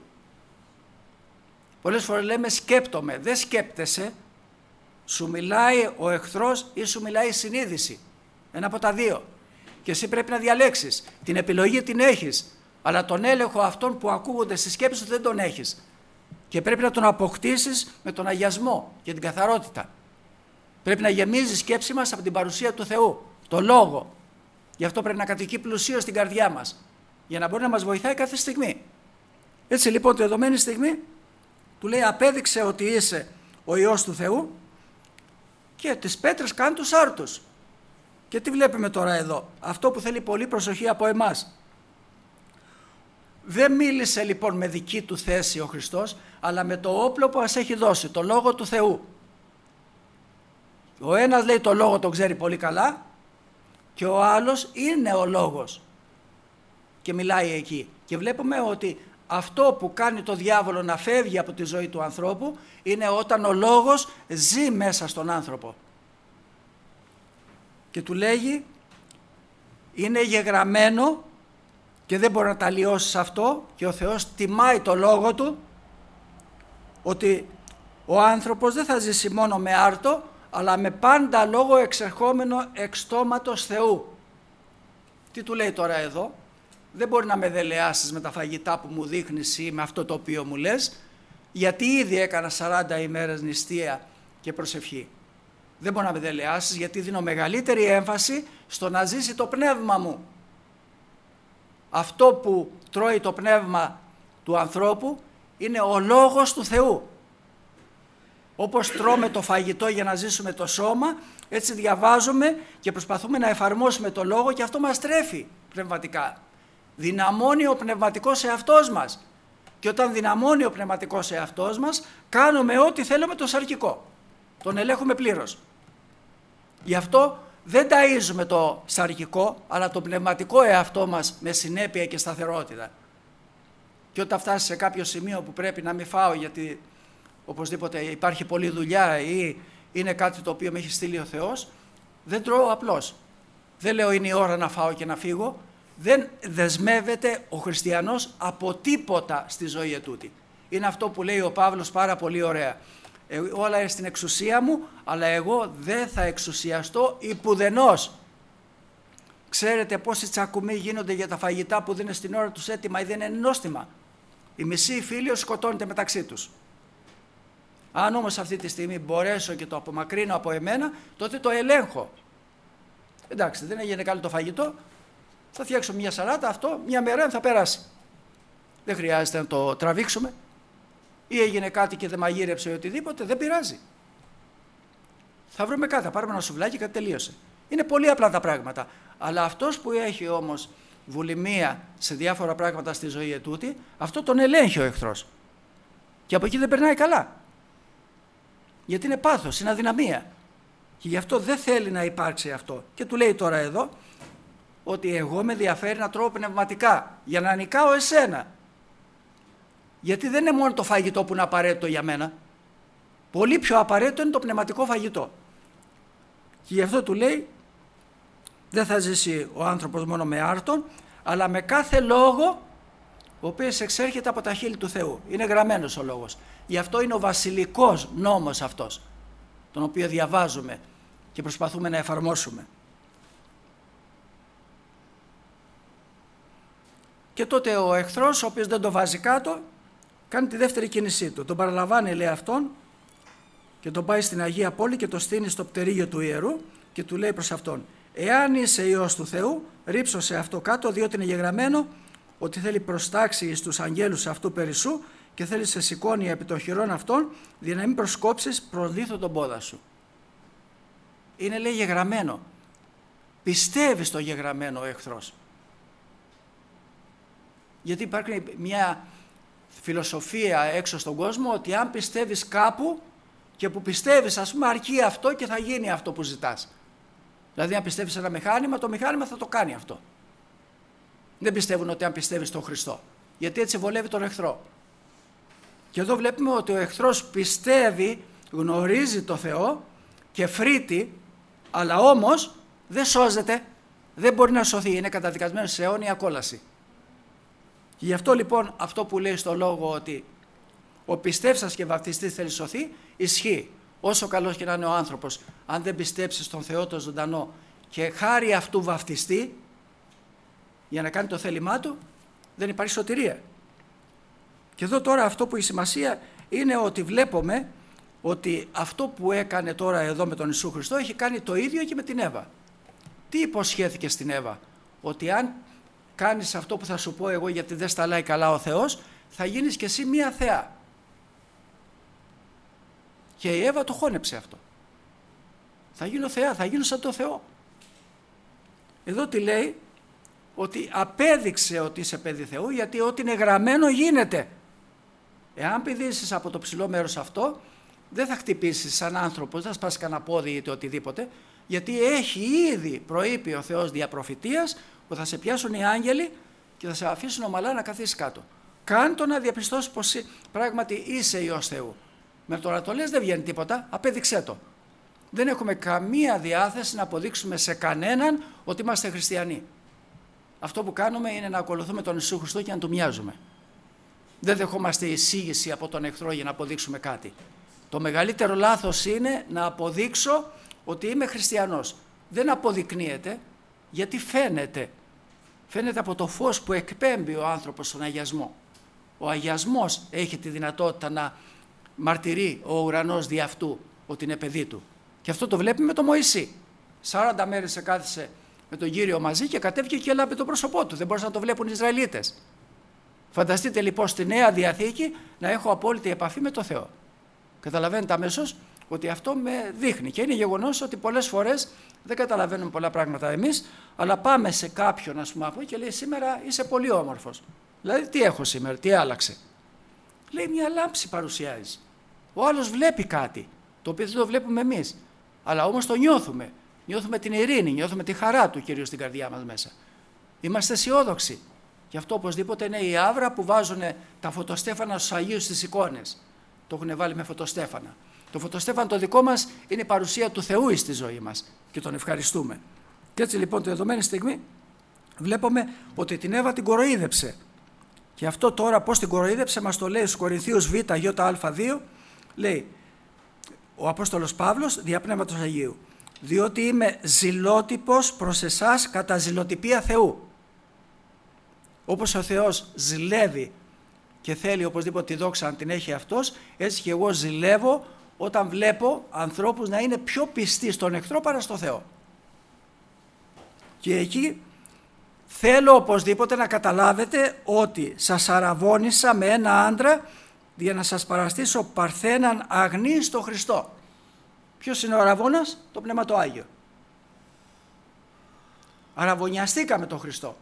Πολλές φορές λέμε σκέπτομαι, δεν σκέπτεσαι, σου μιλάει ο εχθρός ή σου μιλάει η συνείδηση. Ένα από τα δύο. Και εσύ πρέπει να διαλέξεις. Την επιλογή την έχεις, αλλά τον έλεγχο αυτών που ακούγονται στις σκέψεις σου δεν τον έχεις. Και πρέπει να τον αποκτήσεις με τον αγιασμό και την καθαρότητα. Πρέπει να γεμίζει η σκέψη μας από την παρουσία του Θεού, το Λόγο. Γι' αυτό πρέπει να κατοικεί πλουσίως στην καρδιά μας, για να μπορεί να μας βοηθάει κάθε στιγμή. Έτσι λοιπόν, τη δεδομένη στιγμή, του λέει απέδειξε ότι είσαι ο Υιός του Θεού και τις πέτρες κάνουν τους άρτους. Και τι βλέπουμε τώρα εδώ? Αυτό που θέλει πολύ προσοχή από εμάς. Δεν μίλησε λοιπόν με δική του θέση ο Χριστός, αλλά με το όπλο που μας έχει δώσει, το Λόγο του Θεού. Ο ένας λέει το Λόγο τον ξέρει πολύ καλά και ο άλλος είναι ο Λόγος και μιλάει εκεί. Και βλέπουμε ότι αυτό που κάνει το διάβολο να φεύγει από τη ζωή του ανθρώπου είναι όταν ο Λόγος ζει μέσα στον άνθρωπο. Και του λέγει είναι γεγραμμένο και δεν μπορεί να τα αλλοιώσεις αυτό, και ο Θεός τιμάει το Λόγο Του, ότι ο άνθρωπος δεν θα ζήσει μόνο με άρτο, αλλά με πάντα λόγο εξερχόμενο εξ στόματος Θεού. Τι του λέει τώρα εδώ? Δεν μπορεί να με δελεάσεις με τα φαγητά που μου δείχνεις ή με αυτό το οποίο μου λες, γιατί ήδη έκανα 40 ημέρες νηστεία και προσευχή. Δεν μπορεί να με δελεάσεις, γιατί δίνω μεγαλύτερη έμφαση στο να ζήσει το πνεύμα μου. Αυτό που τρώει το πνεύμα του ανθρώπου είναι ο λόγος του Θεού. Όπως τρώμε το φαγητό για να ζήσουμε το σώμα, έτσι διαβάζουμε και προσπαθούμε να εφαρμόσουμε το λόγο και αυτό μας τρέφει πνευματικά. Δυναμώνει ο πνευματικός εαυτός μας. Και όταν δυναμώνει ο πνευματικός εαυτός μας, κάνουμε ό,τι θέλουμε το σαρκικό. Τον ελέγχουμε πλήρως. Γι' αυτό δεν ταΐζουμε το σαρκικό, αλλά το πνευματικό εαυτό μας με συνέπεια και σταθερότητα. Και όταν φτάσει σε κάποιο σημείο που πρέπει να μην φάω γιατί οπωσδήποτε υπάρχει πολλή δουλειά ή είναι κάτι το οποίο με έχει στείλει ο Θεός, δεν τρώω απλώς. Δεν λέω είναι η ώρα να φάω και να φύγω. Δεν δεσμεύεται ο χριστιανός από τίποτα στη ζωή ετούτη. Είναι αυτό που λέει ο Παύλος πάρα πολύ ωραία. Όλα είναι στην εξουσία μου, αλλά εγώ δεν θα εξουσιαστώ υπουδενός. Ξέρετε πόσοι τσακουμοί γίνονται για τα φαγητά που δεν είναι στην ώρα τους έτοιμα ή δεν είναι νόστιμα. Οι μισοί φίλοι σκοτώνονται μεταξύ τους. Αν όμως αυτή τη στιγμή μπορέσω και το απομακρύνω από εμένα, τότε το ελέγχω. Εντάξει, δεν έγινε καλό το φαγητό, θα φτιάξω μια σαλάτα, αυτό μια μέρα θα περάσει. Δεν χρειάζεται να το τραβήξουμε. Ή έγινε κάτι και δεν μαγείρεψε ή οτιδήποτε, δεν πειράζει. Θα βρούμε κάτι, θα πάρουμε ένα σουβλάκι και τελείωσε. Είναι πολύ απλά τα πράγματα. Αλλά αυτός που έχει όμως βουλημία σε διάφορα πράγματα στη ζωή ετούτη, αυτό τον ελέγχει ο εχθρός. Και από εκεί δεν περνάει καλά. Γιατί είναι πάθος, είναι αδυναμία. Και γι' αυτό δεν θέλει να υπάρξει αυτό. Και του λέει τώρα εδώ ότι εγώ με ενδιαφέρει να τρώω πνευματικά για να νικάω εσένα. Γιατί δεν είναι μόνο το φαγητό που είναι απαραίτητο για μένα. Πολύ πιο απαραίτητο είναι το πνευματικό φαγητό. Και γι' αυτό του λέει δεν θα ζήσει ο άνθρωπος μόνο με άρτον, αλλά με κάθε λόγο ο οποίος εξέρχεται από τα χείλη του Θεού. Είναι γραμμένος ο λόγος. Γι' αυτό είναι ο βασιλικός νόμος αυτός, τον οποίο διαβάζουμε και προσπαθούμε να εφαρμόσουμε. Και τότε ο εχθρός, ο οποίος δεν το βάζει κάτω, κάνει τη δεύτερη κίνησή του. Τον παραλαμβάνει, λέει, αυτόν και τον πάει στην Αγία Πόλη και το στείνει στο πτερίγιο του ιερού και του λέει προς αυτόν: «Εάν είσαι Υιός του Θεού, ρίψωσε αυτό κάτω, διότι είναι γεγραμμένο ότι θέλει προστάξει εις τους αγγέλους αυτού περισσού και θέλει σε σηκώνει επί των χειρών αυτών, για να μην προσκόψεις προλήθω τον πόδα σου». Είναι, λέει, γεγραμμένο. Πιστεύει στο γεγραμμένο ο εχθρός. Γιατί υπάρχει μια φιλοσοφία έξω στον κόσμο ότι αν πιστεύεις κάπου και που πιστεύεις, ας πούμε, αρκεί αυτό και θα γίνει αυτό που ζητάς. Δηλαδή αν πιστεύεις ένα μηχάνημα, το μηχάνημα θα το κάνει αυτό. Δεν πιστεύουν ότι αν πιστεύεις στον Χριστό, γιατί έτσι βολεύει τον εχθρό. Και εδώ βλέπουμε ότι ο εχθρός πιστεύει, γνωρίζει το Θεό και φρύτει, αλλά όμως δεν σώζεται, δεν μπορεί να σωθεί, είναι καταδικασμένος σε αιώνια κόλαση. Και γι' αυτό λοιπόν αυτό που λέει στο λόγο ότι ο πιστεύσας και βαπτιστής θέλει σωθεί, ισχύει. Όσο καλός και να είναι ο άνθρωπος, αν δεν πιστέψει στον Θεό το ζωντανό και χάρη αυτού βαπτιστεί για να κάνει το θέλημά του, δεν υπάρχει σωτηρία. Και εδώ τώρα αυτό που έχει σημασία είναι ότι βλέπουμε ότι αυτό που έκανε τώρα εδώ με τον Ιησού Χριστό έχει κάνει το ίδιο και με την Εύα. Τι υποσχέθηκε στην Εύα? Ότι αν κάνεις αυτό που θα σου πω εγώ γιατί δεν σταλάει καλά ο Θεός, θα γίνεις και εσύ μία θεά. Και η Εύα το χώνεψε αυτό. Θα γίνω θεά, θα γίνω σαν το Θεό. Εδώ τι λέει? Ότι απέδειξε ότι είσαι παιδί Θεού, γιατί ό,τι είναι γραμμένο γίνεται. Εάν πηδήσεις από το ψηλό μέρος αυτό, δεν θα χτυπήσεις σαν άνθρωπος, δεν θα σπάσεις κανένα πόδι είτε οτιδήποτε, γιατί έχει ήδη προείπει ο Θεός δια προφητείας που θα σε πιάσουν οι άγγελοι και θα σε αφήσουν ομαλά να καθίσεις κάτω. Κάν το να διαπιστώσεις πως πράγματι είσαι Υιός Θεού. Με το να το λες δεν βγαίνει τίποτα, απέδειξέ το. Δεν έχουμε καμία διάθεση να αποδείξουμε σε κανέναν ότι είμαστε χριστιανοί. Αυτό που κάνουμε είναι να ακολουθούμε τον Ιησού Χριστό και να του μοιάζουμε. Δεν δεχόμαστε εισήγηση από τον εχθρό για να αποδείξουμε κάτι. Το μεγαλύτερο λάθος είναι να αποδείξω ότι είμαι χριστιανός. Δεν αποδεικνύεται, γιατί φαίνεται. Φαίνεται από το φως που εκπέμπει ο άνθρωπος στον αγιασμό. Ο αγιασμός έχει τη δυνατότητα να μαρτυρεί ο ουρανός δι' αυτού ότι είναι παιδί του. Και αυτό το βλέπουμε με τον Μωυσή. 40 μέρες εκάθισε με τον Κύριο μαζί και κατέβηκε και έλαβε το πρόσωπό του. Δεν μπορούσαν να το βλέπουν οι Ισραηλίτες. Φανταστείτε λοιπόν στη Νέα Διαθήκη να έχω απόλυτη επαφή με το Θεό. Καταλαβαίνετε αμέσως ότι αυτό με δείχνει. Και είναι γεγονός ότι πολλές φορές δεν καταλαβαίνουμε πολλά πράγματα εμείς, αλλά πάμε σε κάποιον, ας πούμε, και λέει: σήμερα είσαι πολύ όμορφος. Δηλαδή, τι έχω σήμερα, τι άλλαξε. Λέει: μια λάμψη παρουσιάζει. Ο άλλος βλέπει κάτι, το οποίο δεν το βλέπουμε εμείς. Αλλά όμως το νιώθουμε. Νιώθουμε την ειρήνη, νιώθουμε τη χαρά του Κυρίου στην καρδιά μας μέσα. Είμαστε αισιόδοξοι. Γι' αυτό οπωσδήποτε είναι η άβρα που βάζουν τα φωτοστέφανα στους Αγίους στις εικόνες. Το έχουν βάλει με φωτοστέφανα. Το φωτοστέφανο το δικό μας είναι η παρουσία του Θεού στη ζωή μας και τον ευχαριστούμε. Και έτσι λοιπόν τη δεδομένη στιγμή βλέπουμε ότι την Εύα την κοροϊδέψε. Και αυτό τώρα πώς την κοροϊδέψε μας το λέει στους Κορινθίους Β, Ι-Α2, λέει ο Απόστολος Παύλος δια Πνεύματος Αγίου. Διότι είμαι ζηλότυπος προς εσάς κατά ζηλοτυπία Θεού. Όπως ο Θεός ζηλεύει και θέλει οπωσδήποτε τη δόξα να την έχει αυτός, έτσι και εγώ ζηλεύω όταν βλέπω ανθρώπους να είναι πιο πιστοί στον εχθρό παρά στο Θεό. Και εκεί θέλω οπωσδήποτε να καταλάβετε ότι σας αραβώνησα με ένα άντρα για να σας παραστήσω παρθέναν αγνή στο Χριστό. Ποιος είναι ο αραβώνας? Το Πνεύμα το Άγιο. Αραβωνιαστήκαμε τον Χριστό.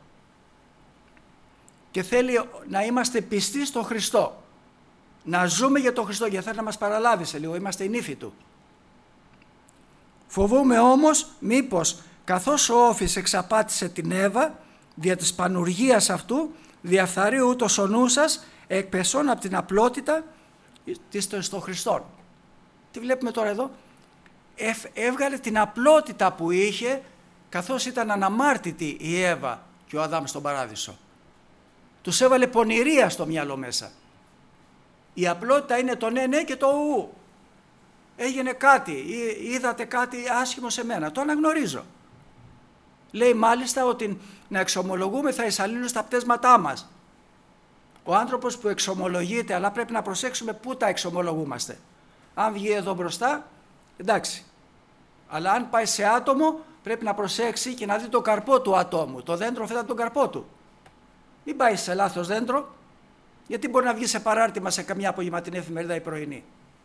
Και θέλει να είμαστε πιστοί στον Χριστό. Να ζούμε για τον Χριστό, γιατί θέλει να μας παραλάβει σε λίγο. Είμαστε η νύφη Του. Φοβούμαι όμως μήπως καθώς ο Όφης εξαπάτησε την Εύα δια της πανουργίας αυτού, διαφθαρεί ούτως ο νου σας εκπεσών από την απλότητα στον Χριστό. Τι βλέπουμε τώρα εδώ? Έβγαλε την απλότητα που είχε καθώς ήταν αναμάρτητη η Εύα και ο Αδάμ στον παράδεισο. Τους έβαλε πονηρία στο μυαλό μέσα. Η απλότητα είναι το ναι ναι και το ου. Έγινε κάτι, είδατε κάτι άσχημο σε μένα, το αναγνωρίζω. Λέει μάλιστα ότι να εξομολογούμεθα εις αλλήλους τα πτέσματά μας. Ο άνθρωπος που εξομολογείται, αλλά πρέπει να προσέξουμε πού τα εξομολογούμαστε. Αν βγει εδώ μπροστά, εντάξει. Αλλά αν πάει σε άτομο, πρέπει να προσέξει και να δει το καρπό του ατόμου. Το δέντρο φέτα τον καρπό του. Μην πάει σε λάθος δέντρο, γιατί μπορεί να βγει σε παράρτημα σε καμιά απογευματινή εφημερίδα ή πρωινή.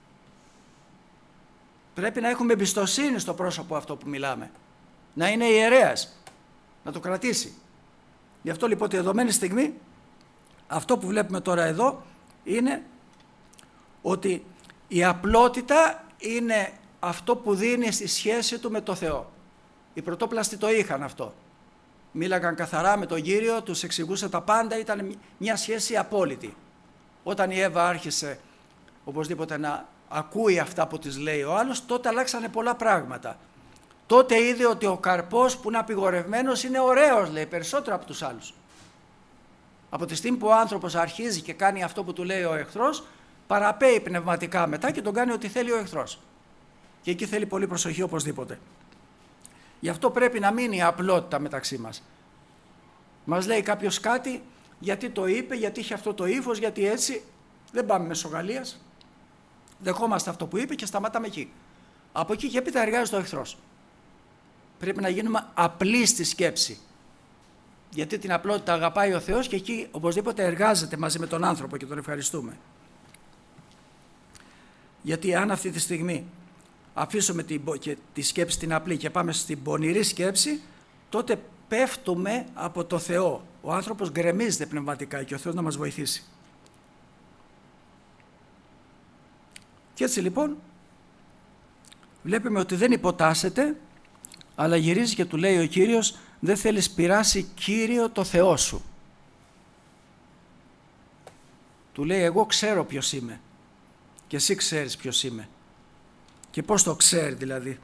Πρέπει να έχουμε εμπιστοσύνη στο πρόσωπο αυτό που μιλάμε. Να είναι ιερέας, να το κρατήσει. Γι' αυτό λοιπόν τη δεδομένη στιγμή, αυτό που βλέπουμε τώρα εδώ είναι ότι η απλότητα είναι αυτό που δίνει στη σχέση του με το Θεό. Οι πρωτόπλαστοι το είχαν αυτό. Μίλαγαν καθαρά με τον Κύριο, τους εξηγούσε τα πάντα, ήταν μια σχέση απόλυτη. Όταν η Εύα άρχισε οπωσδήποτε να ακούει αυτά που της λέει ο άλλος, τότε αλλάξανε πολλά πράγματα. Τότε είδε ότι ο καρπός που είναι απειγορευμένος είναι ωραίος, λέει, περισσότερο από τους άλλους. Από τη στιγμή που ο άνθρωπος αρχίζει και κάνει αυτό που του λέει ο εχθρός, παραπέει πνευματικά μετά και τον κάνει ό,τι θέλει ο εχθρός. Και εκεί θέλει πολύ προσοχή οπωσδήποτε. Γι' αυτό πρέπει να μείνει η απλότητα μεταξύ μας. Μας λέει κάποιος κάτι, γιατί το είπε, γιατί είχε αυτό το ύφος, γιατί έτσι. Δεν πάμε μεσογαλίας. Δεχόμαστε αυτό που είπε και σταματάμε εκεί. Από εκεί και έπειτα εργάζεται ο εχθρός. Πρέπει να γίνουμε απλοί στη σκέψη. Γιατί την απλότητα αγαπάει ο Θεός και εκεί οπωσδήποτε εργάζεται μαζί με τον άνθρωπο και τον ευχαριστούμε. Γιατί αν αυτή τη στιγμή αφήσουμε τη σκέψη την απλή και πάμε στην πονηρή σκέψη, τότε πέφτουμε από το Θεό. Ο άνθρωπος γκρεμίζεται πνευματικά και ο Θεός να μας βοηθήσει. Και έτσι λοιπόν βλέπουμε ότι δεν υποτάσσεται, αλλά γυρίζει και του λέει ο Κύριος, δεν θέλεις πειράσει Κύριο το Θεό σου. Του λέει, εγώ ξέρω ποιος είμαι και εσύ ξέρεις ποιος είμαι. Και πώς το ξέρει δηλαδή?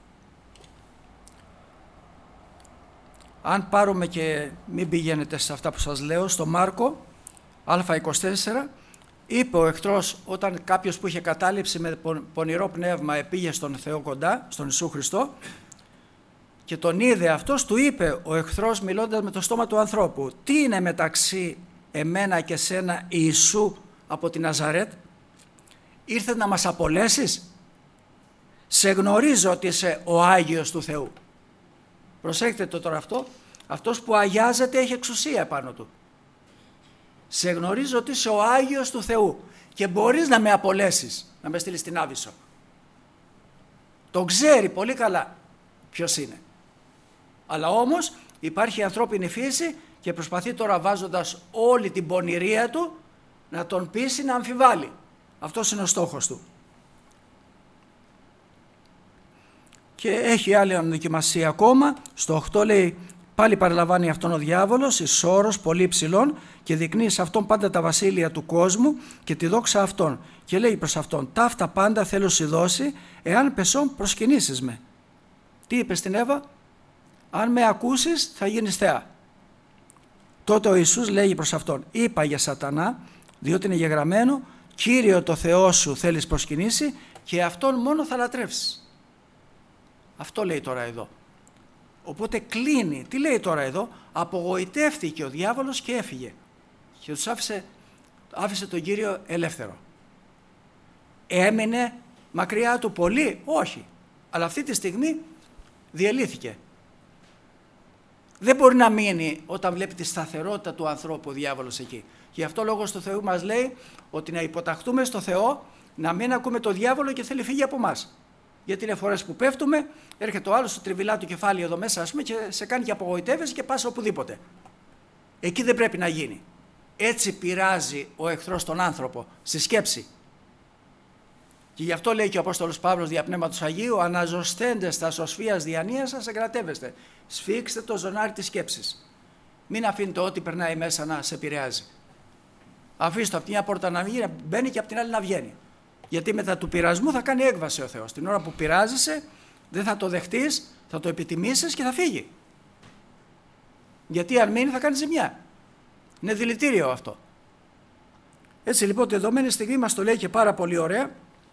Αν πάρουμε και μην πηγαίνετε σε αυτά που σας λέω, στο Μάρκο Α24, είπε ο εχθρός όταν κάποιος που είχε κατάληψη με πονηρό πνεύμα επήγε στον Θεό κοντά, στον Ιησού Χριστό, και τον είδε αυτός, του είπε ο εχθρός μιλώντας με το στόμα του ανθρώπου, τι είναι μεταξύ εμένα και σένα Ιησού από τη Ναζαρέτ? Ήρθες να μας απολέσεις? Σε γνωρίζω ότι είσαι ο Άγιος του Θεού. Προσέξτε το τώρα αυτό. Αυτός που αγιάζεται έχει εξουσία πάνω του. Σε γνωρίζω ότι είσαι ο Άγιος του Θεού και μπορείς να με απολέσεις, να με στείλεις στην Άβυσσο. Το ξέρει πολύ καλά ποιος είναι. Αλλά όμως υπάρχει η ανθρώπινη φύση και προσπαθεί τώρα, βάζοντας όλη την πονηρία του, να τον πείσει να αμφιβάλλει. Αυτός είναι ο στόχος του. Και έχει άλλη δοκιμασία ακόμα. Στο 8 λέει, πάλι παραλαμβάνει αυτόν ο διάβολος εις όρος πολύ ψηλών και δεικνύει σε αυτόν πάντα τα βασίλεια του κόσμου και τη δόξα αυτών. Και λέει προς αυτόν, ταύτα πάντα θέλω σου δώσει εάν πεσόν προσκυνήσεις με. Τι είπε στην Εύα? Αν με ακούσεις θα γίνεις θεά. Τότε ο Ιησούς λέγει προς αυτόν, είπα για Σατανά, διότι είναι γεγραμμένο, Κύριο το Θεό σου θέλεις προσκυνήσει και αυτόν μόνο θα λατρεύσεις. Αυτό λέει τώρα εδώ. Οπότε κλείνει. Τι λέει τώρα εδώ? Απογοητεύτηκε ο διάβολος και έφυγε. Και τους άφησε τον Κύριο ελεύθερο. Έμεινε μακριά του πολύ? Όχι. Αλλά αυτή τη στιγμή διελύθηκε. Δεν μπορεί να μείνει όταν βλέπει τη σταθερότητα του ανθρώπου ο διάβολος εκεί. Γι' αυτό ο Λόγος του Θεού μας λέει ότι να υποταχθούμε στο Θεό, να μην ακούμε το διάβολο και θέλει φύγει από εμάς. Γιατί είναι φορές που πέφτουμε, έρχεται ο άλλος στο τριβιλά του κεφάλι εδώ μέσα, ας πούμε, και σε κάνει και απογοητεύεσαι και πας οπουδήποτε. Εκεί δεν πρέπει να γίνει. Έτσι πειράζει ο εχθρός τον άνθρωπο, στη σκέψη. Και γι' αυτό λέει και ο Απόστολος Παύλος δια Πνεύματος Αγίου, αναζωστέντες τα σωσφίας διανοίας σας εγκρατεύεστε. Σφίξτε το ζωνάρι της σκέψης. Μην αφήνετε ό,τι περνάει μέσα να σε επηρεάζει. Αφήστε από τη μια πόρτα να μπαίνει και από την άλλη να βγαίνει. Γιατί μετά του πειρασμού θα κάνει έκβαση ο Θεός. Την ώρα που πειράζεσαι δεν θα το δεχτείς, θα το επιτιμήσεις και θα φύγει. Γιατί αν μείνει θα κάνει ζημιά. Είναι δηλητήριο αυτό. Έτσι λοιπόν τη δεδομένη στιγμή μας το λέει και πάρα πολύ ωραία.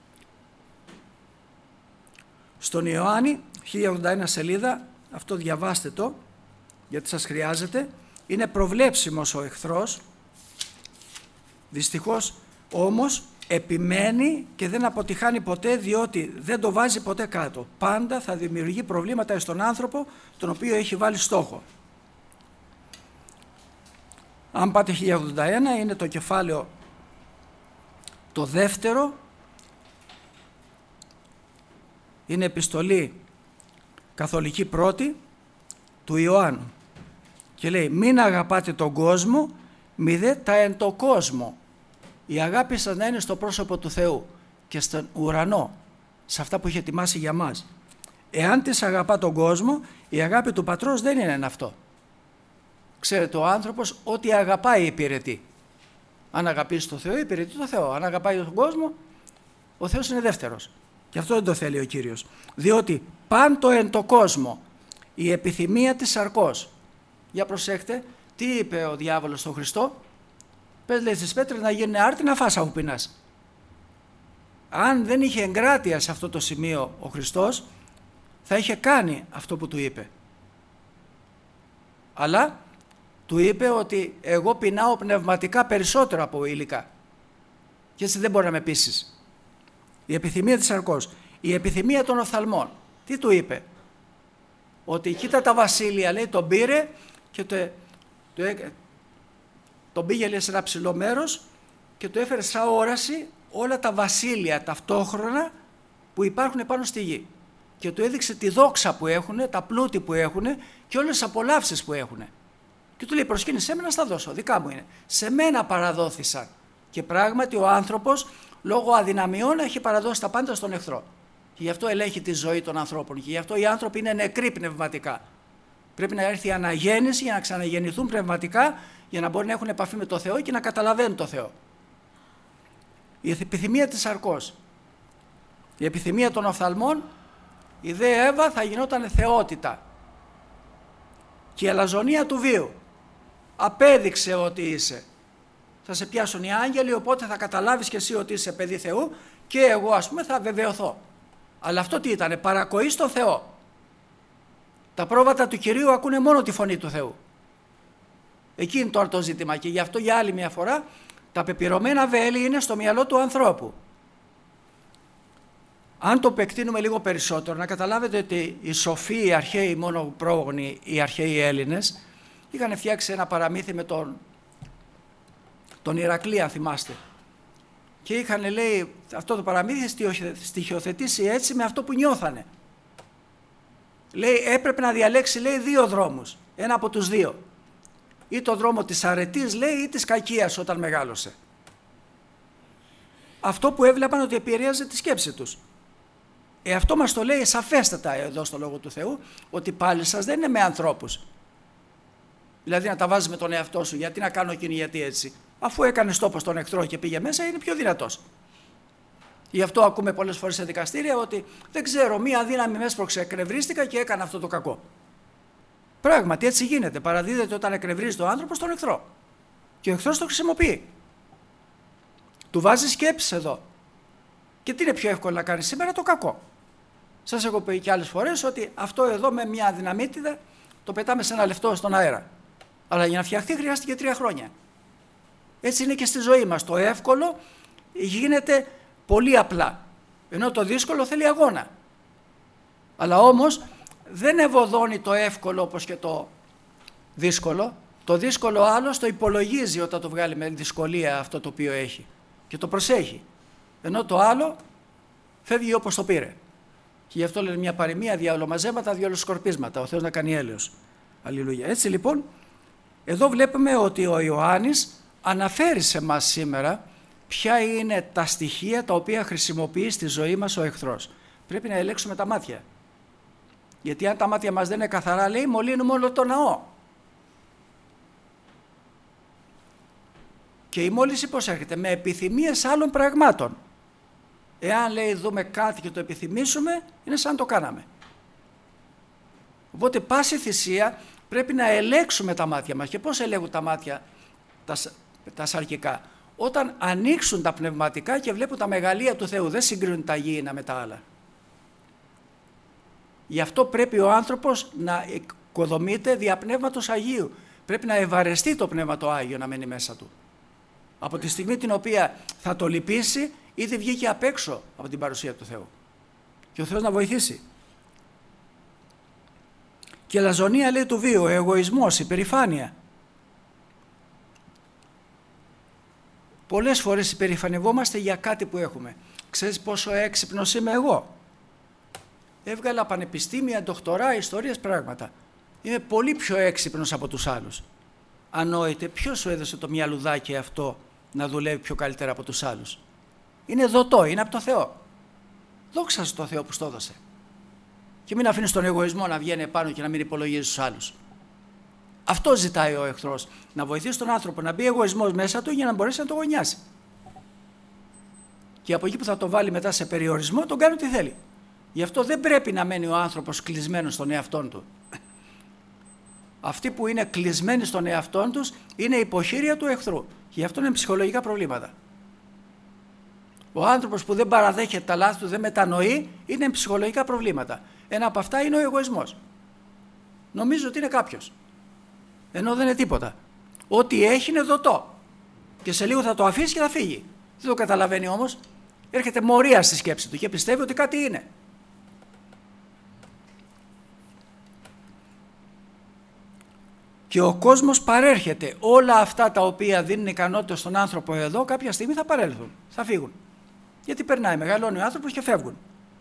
Στον Ιωάννη, 1081 σελίδα, αυτό διαβάστε το, γιατί σας χρειάζεται. Είναι προβλέψιμος ο εχθρός, δυστυχώς όμως επιμένει και δεν αποτυχάνει ποτέ, διότι δεν το βάζει ποτέ κάτω. Πάντα θα δημιουργεί προβλήματα στον άνθρωπο τον οποίο έχει βάλει στόχο. Αν πάτε 1081 είναι το κεφάλαιο το δεύτερο, είναι επιστολή καθολική πρώτη του Ιωάννου και λέει μην αγαπάτε τον κόσμο μη δε τα εν το κόσμο. Η αγάπη σας να είναι στο πρόσωπο του Θεού και στον ουρανό, σε αυτά που έχει ετοιμάσει για μας. Εάν τις αγαπά τον κόσμο, η αγάπη του Πατρός δεν είναι αυτό. Ξέρετε, ο άνθρωπος ό,τι αγαπάει υπηρετεί. Αν αγαπήσει τον Θεό, υπηρετεί τον Θεό. Αν αγαπάει τον κόσμο, ο Θεός είναι δεύτερος. Και αυτό δεν το θέλει ο Κύριος. Διότι πάντο εν το κόσμο η επιθυμία της σαρκός. Για προσέχτε, τι είπε ο διάβολος στον Χριστό? Πες λέει στις πέτρες να γίνουν άρτη να φας αφού πεινάς. Αν δεν είχε εγκράτεια σε αυτό το σημείο ο Χριστός, θα είχε κάνει αυτό που του είπε. Αλλά του είπε ότι εγώ πεινάω πνευματικά περισσότερο από υλικά. Και έτσι δεν μπορεί να με πείσεις. Η επιθυμία της σαρκός. Η επιθυμία των οφθαλμών. Τι του είπε? Ότι κοίτα τα βασίλεια, λέει, τον πήρε και τον πήγε, λέει, σε ένα ψηλό μέρος και του έφερε σαν όραση όλα τα βασίλεια ταυτόχρονα που υπάρχουν πάνω στη γη. Και του έδειξε τη δόξα που έχουν, τα πλούτη που έχουν και όλες τις απολαύσεις που έχουν. Και του λέει προσκύνησέ με να στα δώσω, δικά μου είναι. Σε μένα παραδόθησαν. Και πράγματι ο άνθρωπος λόγω αδυναμιών έχει παραδώσει τα πάντα στον εχθρό. Και γι' αυτό ελέγχει τη ζωή των ανθρώπων. Και γι' αυτό οι άνθρωποι είναι νεκροί πνευματικά. Πρέπει να έρθει η αναγέννηση για να ξαναγεννηθούν πνευματικά, για να μπορεί να έχουν επαφή με το Θεό και να καταλαβαίνουν το Θεό. Η επιθυμία της σαρκός, η επιθυμία των οφθαλμών, η δε Εύα θα γινόταν θεότητα. Και η αλαζονία του βίου απέδειξε ότι είσαι. Θα σε πιάσουν οι άγγελοι, οπότε θα καταλάβεις και εσύ ότι είσαι παιδί Θεού και εγώ, ας πούμε, θα βεβαιωθώ. Αλλά αυτό τι ήτανε? Παρακοή στον Θεό. Τα πρόβατα του Κυρίου ακούνε μόνο τη φωνή του Θεού. Εκεί είναι τώρα το ζήτημα και γι' αυτό για άλλη μια φορά τα πεπειρωμένα βέλη είναι στο μυαλό του ανθρώπου. Αν το επεκτείνουμε λίγο περισσότερο, να καταλάβετε ότι οι σοφοί, οι αρχαίοι μόνο πρόγονοι, οι αρχαίοι Έλληνες, είχαν φτιάξει ένα παραμύθι με τον Ηρακλή, αν θυμάστε. Και είχαν, λέει, αυτό το παραμύθι στοιχειοθετήσει έτσι με αυτό που νιώθανε. Λέει, έπρεπε να διαλέξει, λέει, 2 δρόμους, ένα από τους 2. Ή το δρόμο της αρετής, λέει, ή της κακίας όταν μεγάλωσε. Αυτό που έβλεπαν ότι επηρέαζε τη σκέψη τους. Αυτό μας το λέει σαφέστατα εδώ στο Λόγο του Θεού, ότι πάλι σας δεν είναι με ανθρώπους. Δηλαδή να τα βάζεις με τον εαυτό σου, γιατί να κάνω εκείνη, γιατί έτσι. Αφού έκανε τόπο στον εχθρό και πήγε μέσα, είναι πιο δυνατός. Γι' αυτό ακούμε πολλές φορές σε δικαστήρια ότι δεν ξέρω, μία δύναμη με έσπρωξε, εκνευρίστηκα και έκανα αυτό το κακό. Πράγματι έτσι γίνεται. Παραδίδεται όταν εκνευρίζει το άνθρωπο στον εχθρό. Και ο εχθρός το χρησιμοποιεί. Του βάζει σκέψεις εδώ. Και τι είναι πιο εύκολο να κάνει σήμερα? Το κακό. Σας έχω πει και άλλες φορές ότι αυτό εδώ με μια δυναμίτιδα το πετάμε σε ένα λεφτό στον αέρα. Αλλά για να φτιαχτεί χρειάστηκε 3 χρόνια. Έτσι είναι και στη ζωή μας. Το εύκολο γίνεται πολύ απλά. Ενώ το δύσκολο θέλει αγώνα. Αλλά όμως δεν ευωδώνει το εύκολο όπως και το δύσκολο. Το δύσκολο άλλος το υπολογίζει όταν το βγάλει με δυσκολία αυτό το οποίο έχει. Και το προσέχει. Ενώ το άλλο φεύγει όπως το πήρε. Και γι' αυτό λένε μια παροιμία, διαολομαζέματα, διαολοσκορπίσματα. Ο Θεός να κάνει έλεος. Αλληλούια. Έτσι λοιπόν, εδώ βλέπουμε ότι ο Ιωάννης αναφέρει σε μας σήμερα ποια είναι τα στοιχεία τα οποία χρησιμοποιεί στη ζωή μας ο εχθρός. Πρέπει να ελέγξουμε τα μάτια. Γιατί αν τα μάτια μας δεν είναι καθαρά, λέει, μολύνουμε όλο το ναό. Και η μόλυνση πώς έρχεται? Με επιθυμίες άλλων πραγμάτων. Εάν, λέει, δούμε κάτι και το επιθυμήσουμε, είναι σαν το κάναμε. Οπότε πάση θυσία πρέπει να ελέγξουμε τα μάτια μας. Και πώς ελέγχουν τα μάτια τα σαρκικά? Όταν ανοίξουν τα πνευματικά και βλέπουν τα μεγαλεία του Θεού, δεν συγκρίνουν τα γήινα με τα άλλα. Γι' αυτό πρέπει ο άνθρωπος να οικοδομείται δια Πνεύματος Αγίου. Πρέπει να ευαρεστεί το Πνεύμα το Άγιο να μένει μέσα του. Από τη στιγμή την οποία θα το λυπήσει, ήδη βγήκε απ' έξω από την παρουσία του Θεού. Και ο Θεός να βοηθήσει. Και λαζονία, λέει, του βίου, εγωισμός, υπερηφάνεια. Πολλές φορές υπερηφανευόμαστε για κάτι που έχουμε. Ξέρεις πόσο έξυπνος είμαι εγώ? Έβγαλα πανεπιστήμια, ντοκτορά, ιστορίες, πράγματα. Είμαι πολύ πιο έξυπνος από τους άλλους. Ανόητε, ποιος σου έδωσε το μυαλουδάκι αυτό να δουλεύει πιο καλύτερα από τους άλλους? Είναι δοτό, είναι από το Θεό. Δόξα στο Θεό που στο έδωσε. Και μην αφήνεις τον εγωισμό να βγαίνει επάνω και να μην υπολογίζεις τους άλλους. Αυτό ζητάει ο εχθρός. Να βοηθήσει τον άνθρωπο να μπει εγωισμός μέσα του για να μπορέσει να το γωνιάσει. Και από εκεί που θα το βάλει μετά σε περιορισμό, τον κάνει ό,τι θέλει. Γι' αυτό δεν πρέπει να μένει ο άνθρωπος κλεισμένος στον εαυτόν του. Αυτοί που είναι κλεισμένοι στον εαυτόν τους είναι υποχείρια του εχθρού. Γι' αυτό είναι ψυχολογικά προβλήματα. Ο άνθρωπος που δεν παραδέχεται τα λάθη του, δεν μετανοεί, είναι ψυχολογικά προβλήματα. Ένα από αυτά είναι ο εγωισμός. Νομίζω ότι είναι κάποιος. Ενώ δεν είναι τίποτα. Ό,τι έχει είναι δοτό. Και σε λίγο θα το αφήσει και θα φύγει. Δεν το καταλαβαίνει όμως. Έρχεται μορία στη σκέψη του και πιστεύει ότι κάτι είναι. Και ο κόσμος παρέρχεται. Όλα αυτά τα οποία δίνουν ικανότητα στον άνθρωπο εδώ, κάποια στιγμή θα παρέλθουν, θα φύγουν. Γιατί περνάει, μεγαλώνει ο άνθρωπος και φεύγουν.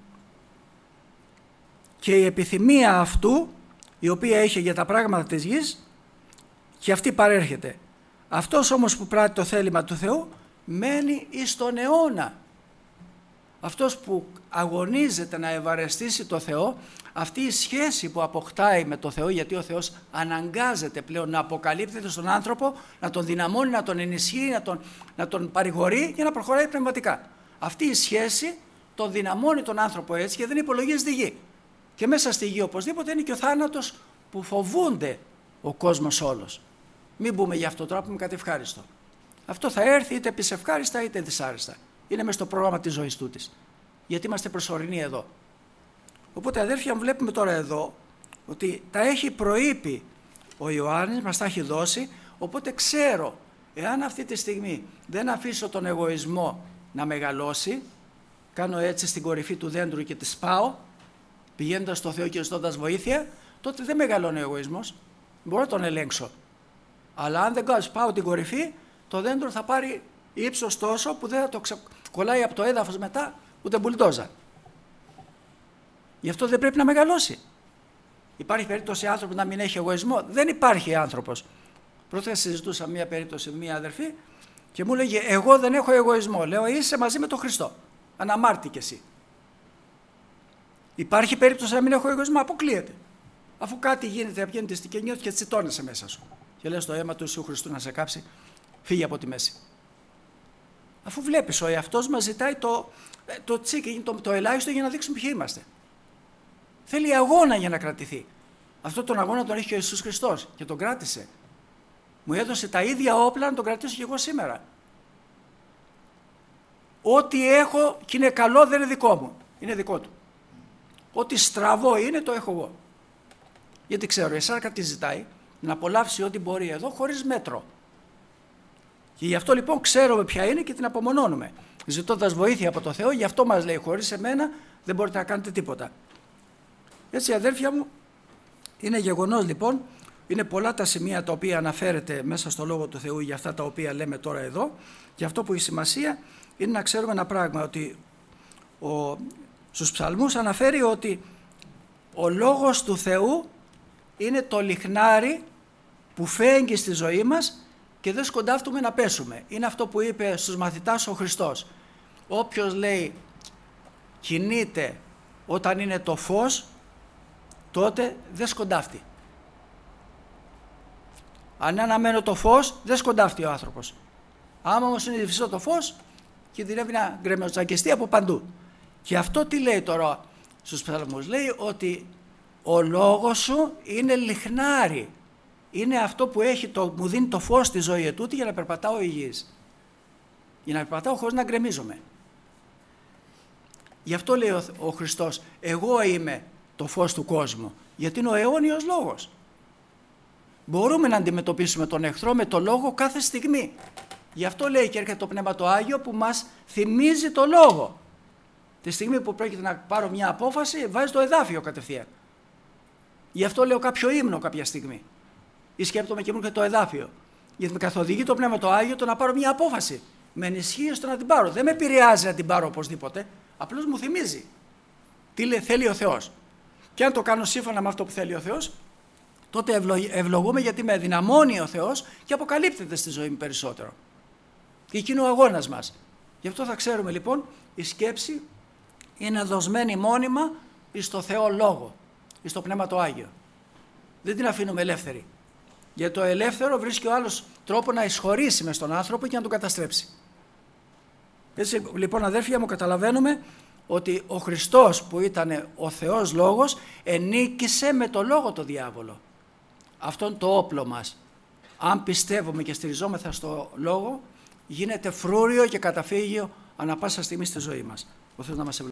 Και η επιθυμία αυτού, η οποία έχει για τα πράγματα της γης, και αυτή παρέρχεται. Αυτός όμως που πράττει το θέλημα του Θεού, μένει εις τον αιώνα. Αυτός που αγωνίζεται να ευαρεστήσει το Θεό, αυτή η σχέση που αποκτάει με το Θεό, γιατί ο Θεός αναγκάζεται πλέον να αποκαλύπτεται στον άνθρωπο, να τον δυναμώνει, να τον ενισχύει, να τον παρηγορεί για να προχωράει πνευματικά. Αυτή η σχέση τον δυναμώνει τον άνθρωπο έτσι και δεν υπολογίζει τη γη. Και μέσα στη γη οπωσδήποτε είναι και ο θάνατος που φοβούνται ο κόσμος όλος. Μην πούμε γι' αυτό τώρα, πούμε κάτι ευχάριστο. Αυτό θα έρθει είτε επισευχάριστα είτε δυσάρεστα. Είναι μέσα στο πρόγραμμα της ζωής τούτης. Γιατί είμαστε προσωρινοί εδώ. Οπότε αδέρφια μου, βλέπουμε τώρα εδώ ότι τα έχει προείπει ο Ιωάννης, μας τα έχει δώσει, οπότε ξέρω, εάν αυτή τη στιγμή δεν αφήσω τον εγωισμό να μεγαλώσει, κάνω έτσι στην κορυφή του δέντρου και τη σπάω, πηγαίνοντας στο Θεό και ζητώντας βοήθεια, τότε δεν μεγαλώνει ο εγωισμός. Μπορώ να τον ελέγξω. Αλλά αν δεν σπάω την κορυφή, το δέντρο θα πάρει ύψος τόσο που δεν θα το κολλάει από το έδαφος μετά ούτε μπουλντόζα. Γι' αυτό δεν πρέπει να μεγαλώσει. Υπάρχει περίπτωση άνθρωπο να μην έχει εγωισμό? Δεν υπάρχει άνθρωπος. Πρώτα συζητούσα μία περίπτωση με μία αδερφή και μου λέγε: εγώ δεν έχω εγωισμό. Λέω: είσαι μαζί με τον Χριστό. Αναμάρτη κι εσύ. Υπάρχει περίπτωση να μην έχω εγωισμό? Αποκλείεται. Αφού κάτι γίνεται, βγαίνει και νιώθει και τσιτώνεσαι μέσα σου. Και λες το αίμα του Ιησού Χριστού να σε κάψει, φύγει από τη μέση. Αφού βλέπεις ο εαυτός μας ζητάει το τσίκι, το ελάχιστο για να δείξουμε ποιοι είμαστε. Θέλει αγώνα για να κρατηθεί. Αυτό τον αγώνα τον έχει και ο Ιησούς Χριστός και τον κράτησε. Μου έδωσε τα ίδια όπλα να τον κρατήσω και εγώ σήμερα. Ό,τι έχω και είναι καλό δεν είναι δικό μου, είναι δικό του. Ό,τι στραβό είναι το έχω εγώ. Γιατί ξέρω, η σάρκα τι ζητάει? Να απολαύσει ό,τι μπορεί εδώ χωρίς μέτρο. Και γι' αυτό λοιπόν ξέρουμε ποια είναι και την απομονώνουμε. Ζητώντας βοήθεια από το Θεό, γι' αυτό μας λέει: χωρίς εμένα δεν μπορείτε να κάνετε τίποτα. Έτσι, αδέρφια μου, είναι γεγονός λοιπόν, είναι πολλά τα σημεία τα οποία αναφέρεται μέσα στο Λόγο του Θεού για αυτά τα οποία λέμε τώρα εδώ, και αυτό που έχει σημασία είναι να ξέρουμε ένα πράγμα, ότι στους ψαλμούς αναφέρει ότι ο Λόγος του Θεού είναι το λιχνάρι που φέγγει στη ζωή μας και δεν σκοντάφτουμε να πέσουμε. Είναι αυτό που είπε στους μαθητάς ο Χριστός: όποιος, λέει, κινείται όταν είναι το φως, τότε δεν σκοντάφτει. Αν αναμένω το φως, δεν σκοντάφτει ο άνθρωπος. Άμα όμως είναι υψηλό το φως, κινδυνεύει να γκρεμοτσακιστεί από παντού. Και αυτό τι λέει τώρα στους ψαλμούς? Λέει ότι ο λόγος σου είναι λιχνάρι. Είναι αυτό που μου δίνει το φως στη ζωή ετούτη για να περπατάω υγιής. Για να περπατάω χωρίς να γκρεμίζομαι. Γι' αυτό λέει ο Χριστός: εγώ είμαι το φως του κόσμου. Γιατί είναι ο αιώνιος λόγος. Μπορούμε να αντιμετωπίσουμε τον εχθρό με το λόγο κάθε στιγμή. Γι' αυτό λέει και έρχεται το Πνεύμα το Άγιο που μας θυμίζει το λόγο. Τη στιγμή που πρόκειται να πάρω μια απόφαση, βάζει το εδάφιο κατευθείαν. Γι' αυτό λέω κάποιο ύμνο κάποια στιγμή. Ή σκέπτομαι και μου έρχεται το εδάφιο. Γιατί με καθοδηγεί το Πνεύμα το Άγιο το να πάρω μια απόφαση. Με ενισχύει ώστε να την πάρω. Δεν με επηρεάζει να την πάρω οπωσδήποτε. Απλώς μου θυμίζει τι θέλει ο Θεός. Και αν το κάνω σύμφωνα με αυτό που θέλει ο Θεός, τότε ευλογούμε, γιατί με δυναμώνει ο Θεός και αποκαλύπτεται στη ζωή μου περισσότερο. Και εκεί είναι ο αγώνας μας. Γι' αυτό θα ξέρουμε λοιπόν, η σκέψη είναι δοσμένη μόνιμα στο Θεό Λόγο, στο Πνεύμα το Άγιο. Δεν την αφήνουμε ελεύθερη. Γιατί το ελεύθερο βρίσκει ο άλλος τρόπο να εισχωρήσει μες στον άνθρωπο και να τον καταστρέψει. Έτσι λοιπόν, αδέρφια μου, καταλαβαίνουμε ότι ο Χριστός που ήταν ο Θεός Λόγος ενίκησε με το Λόγο το διάβολο. Αυτόν το όπλο μας. Αν πιστεύουμε και στηριζόμεθα στο Λόγο, γίνεται φρούριο και καταφύγιο ανά πάσα στιγμή στη ζωή μας. Ο Θεός να μας ευλογήσει.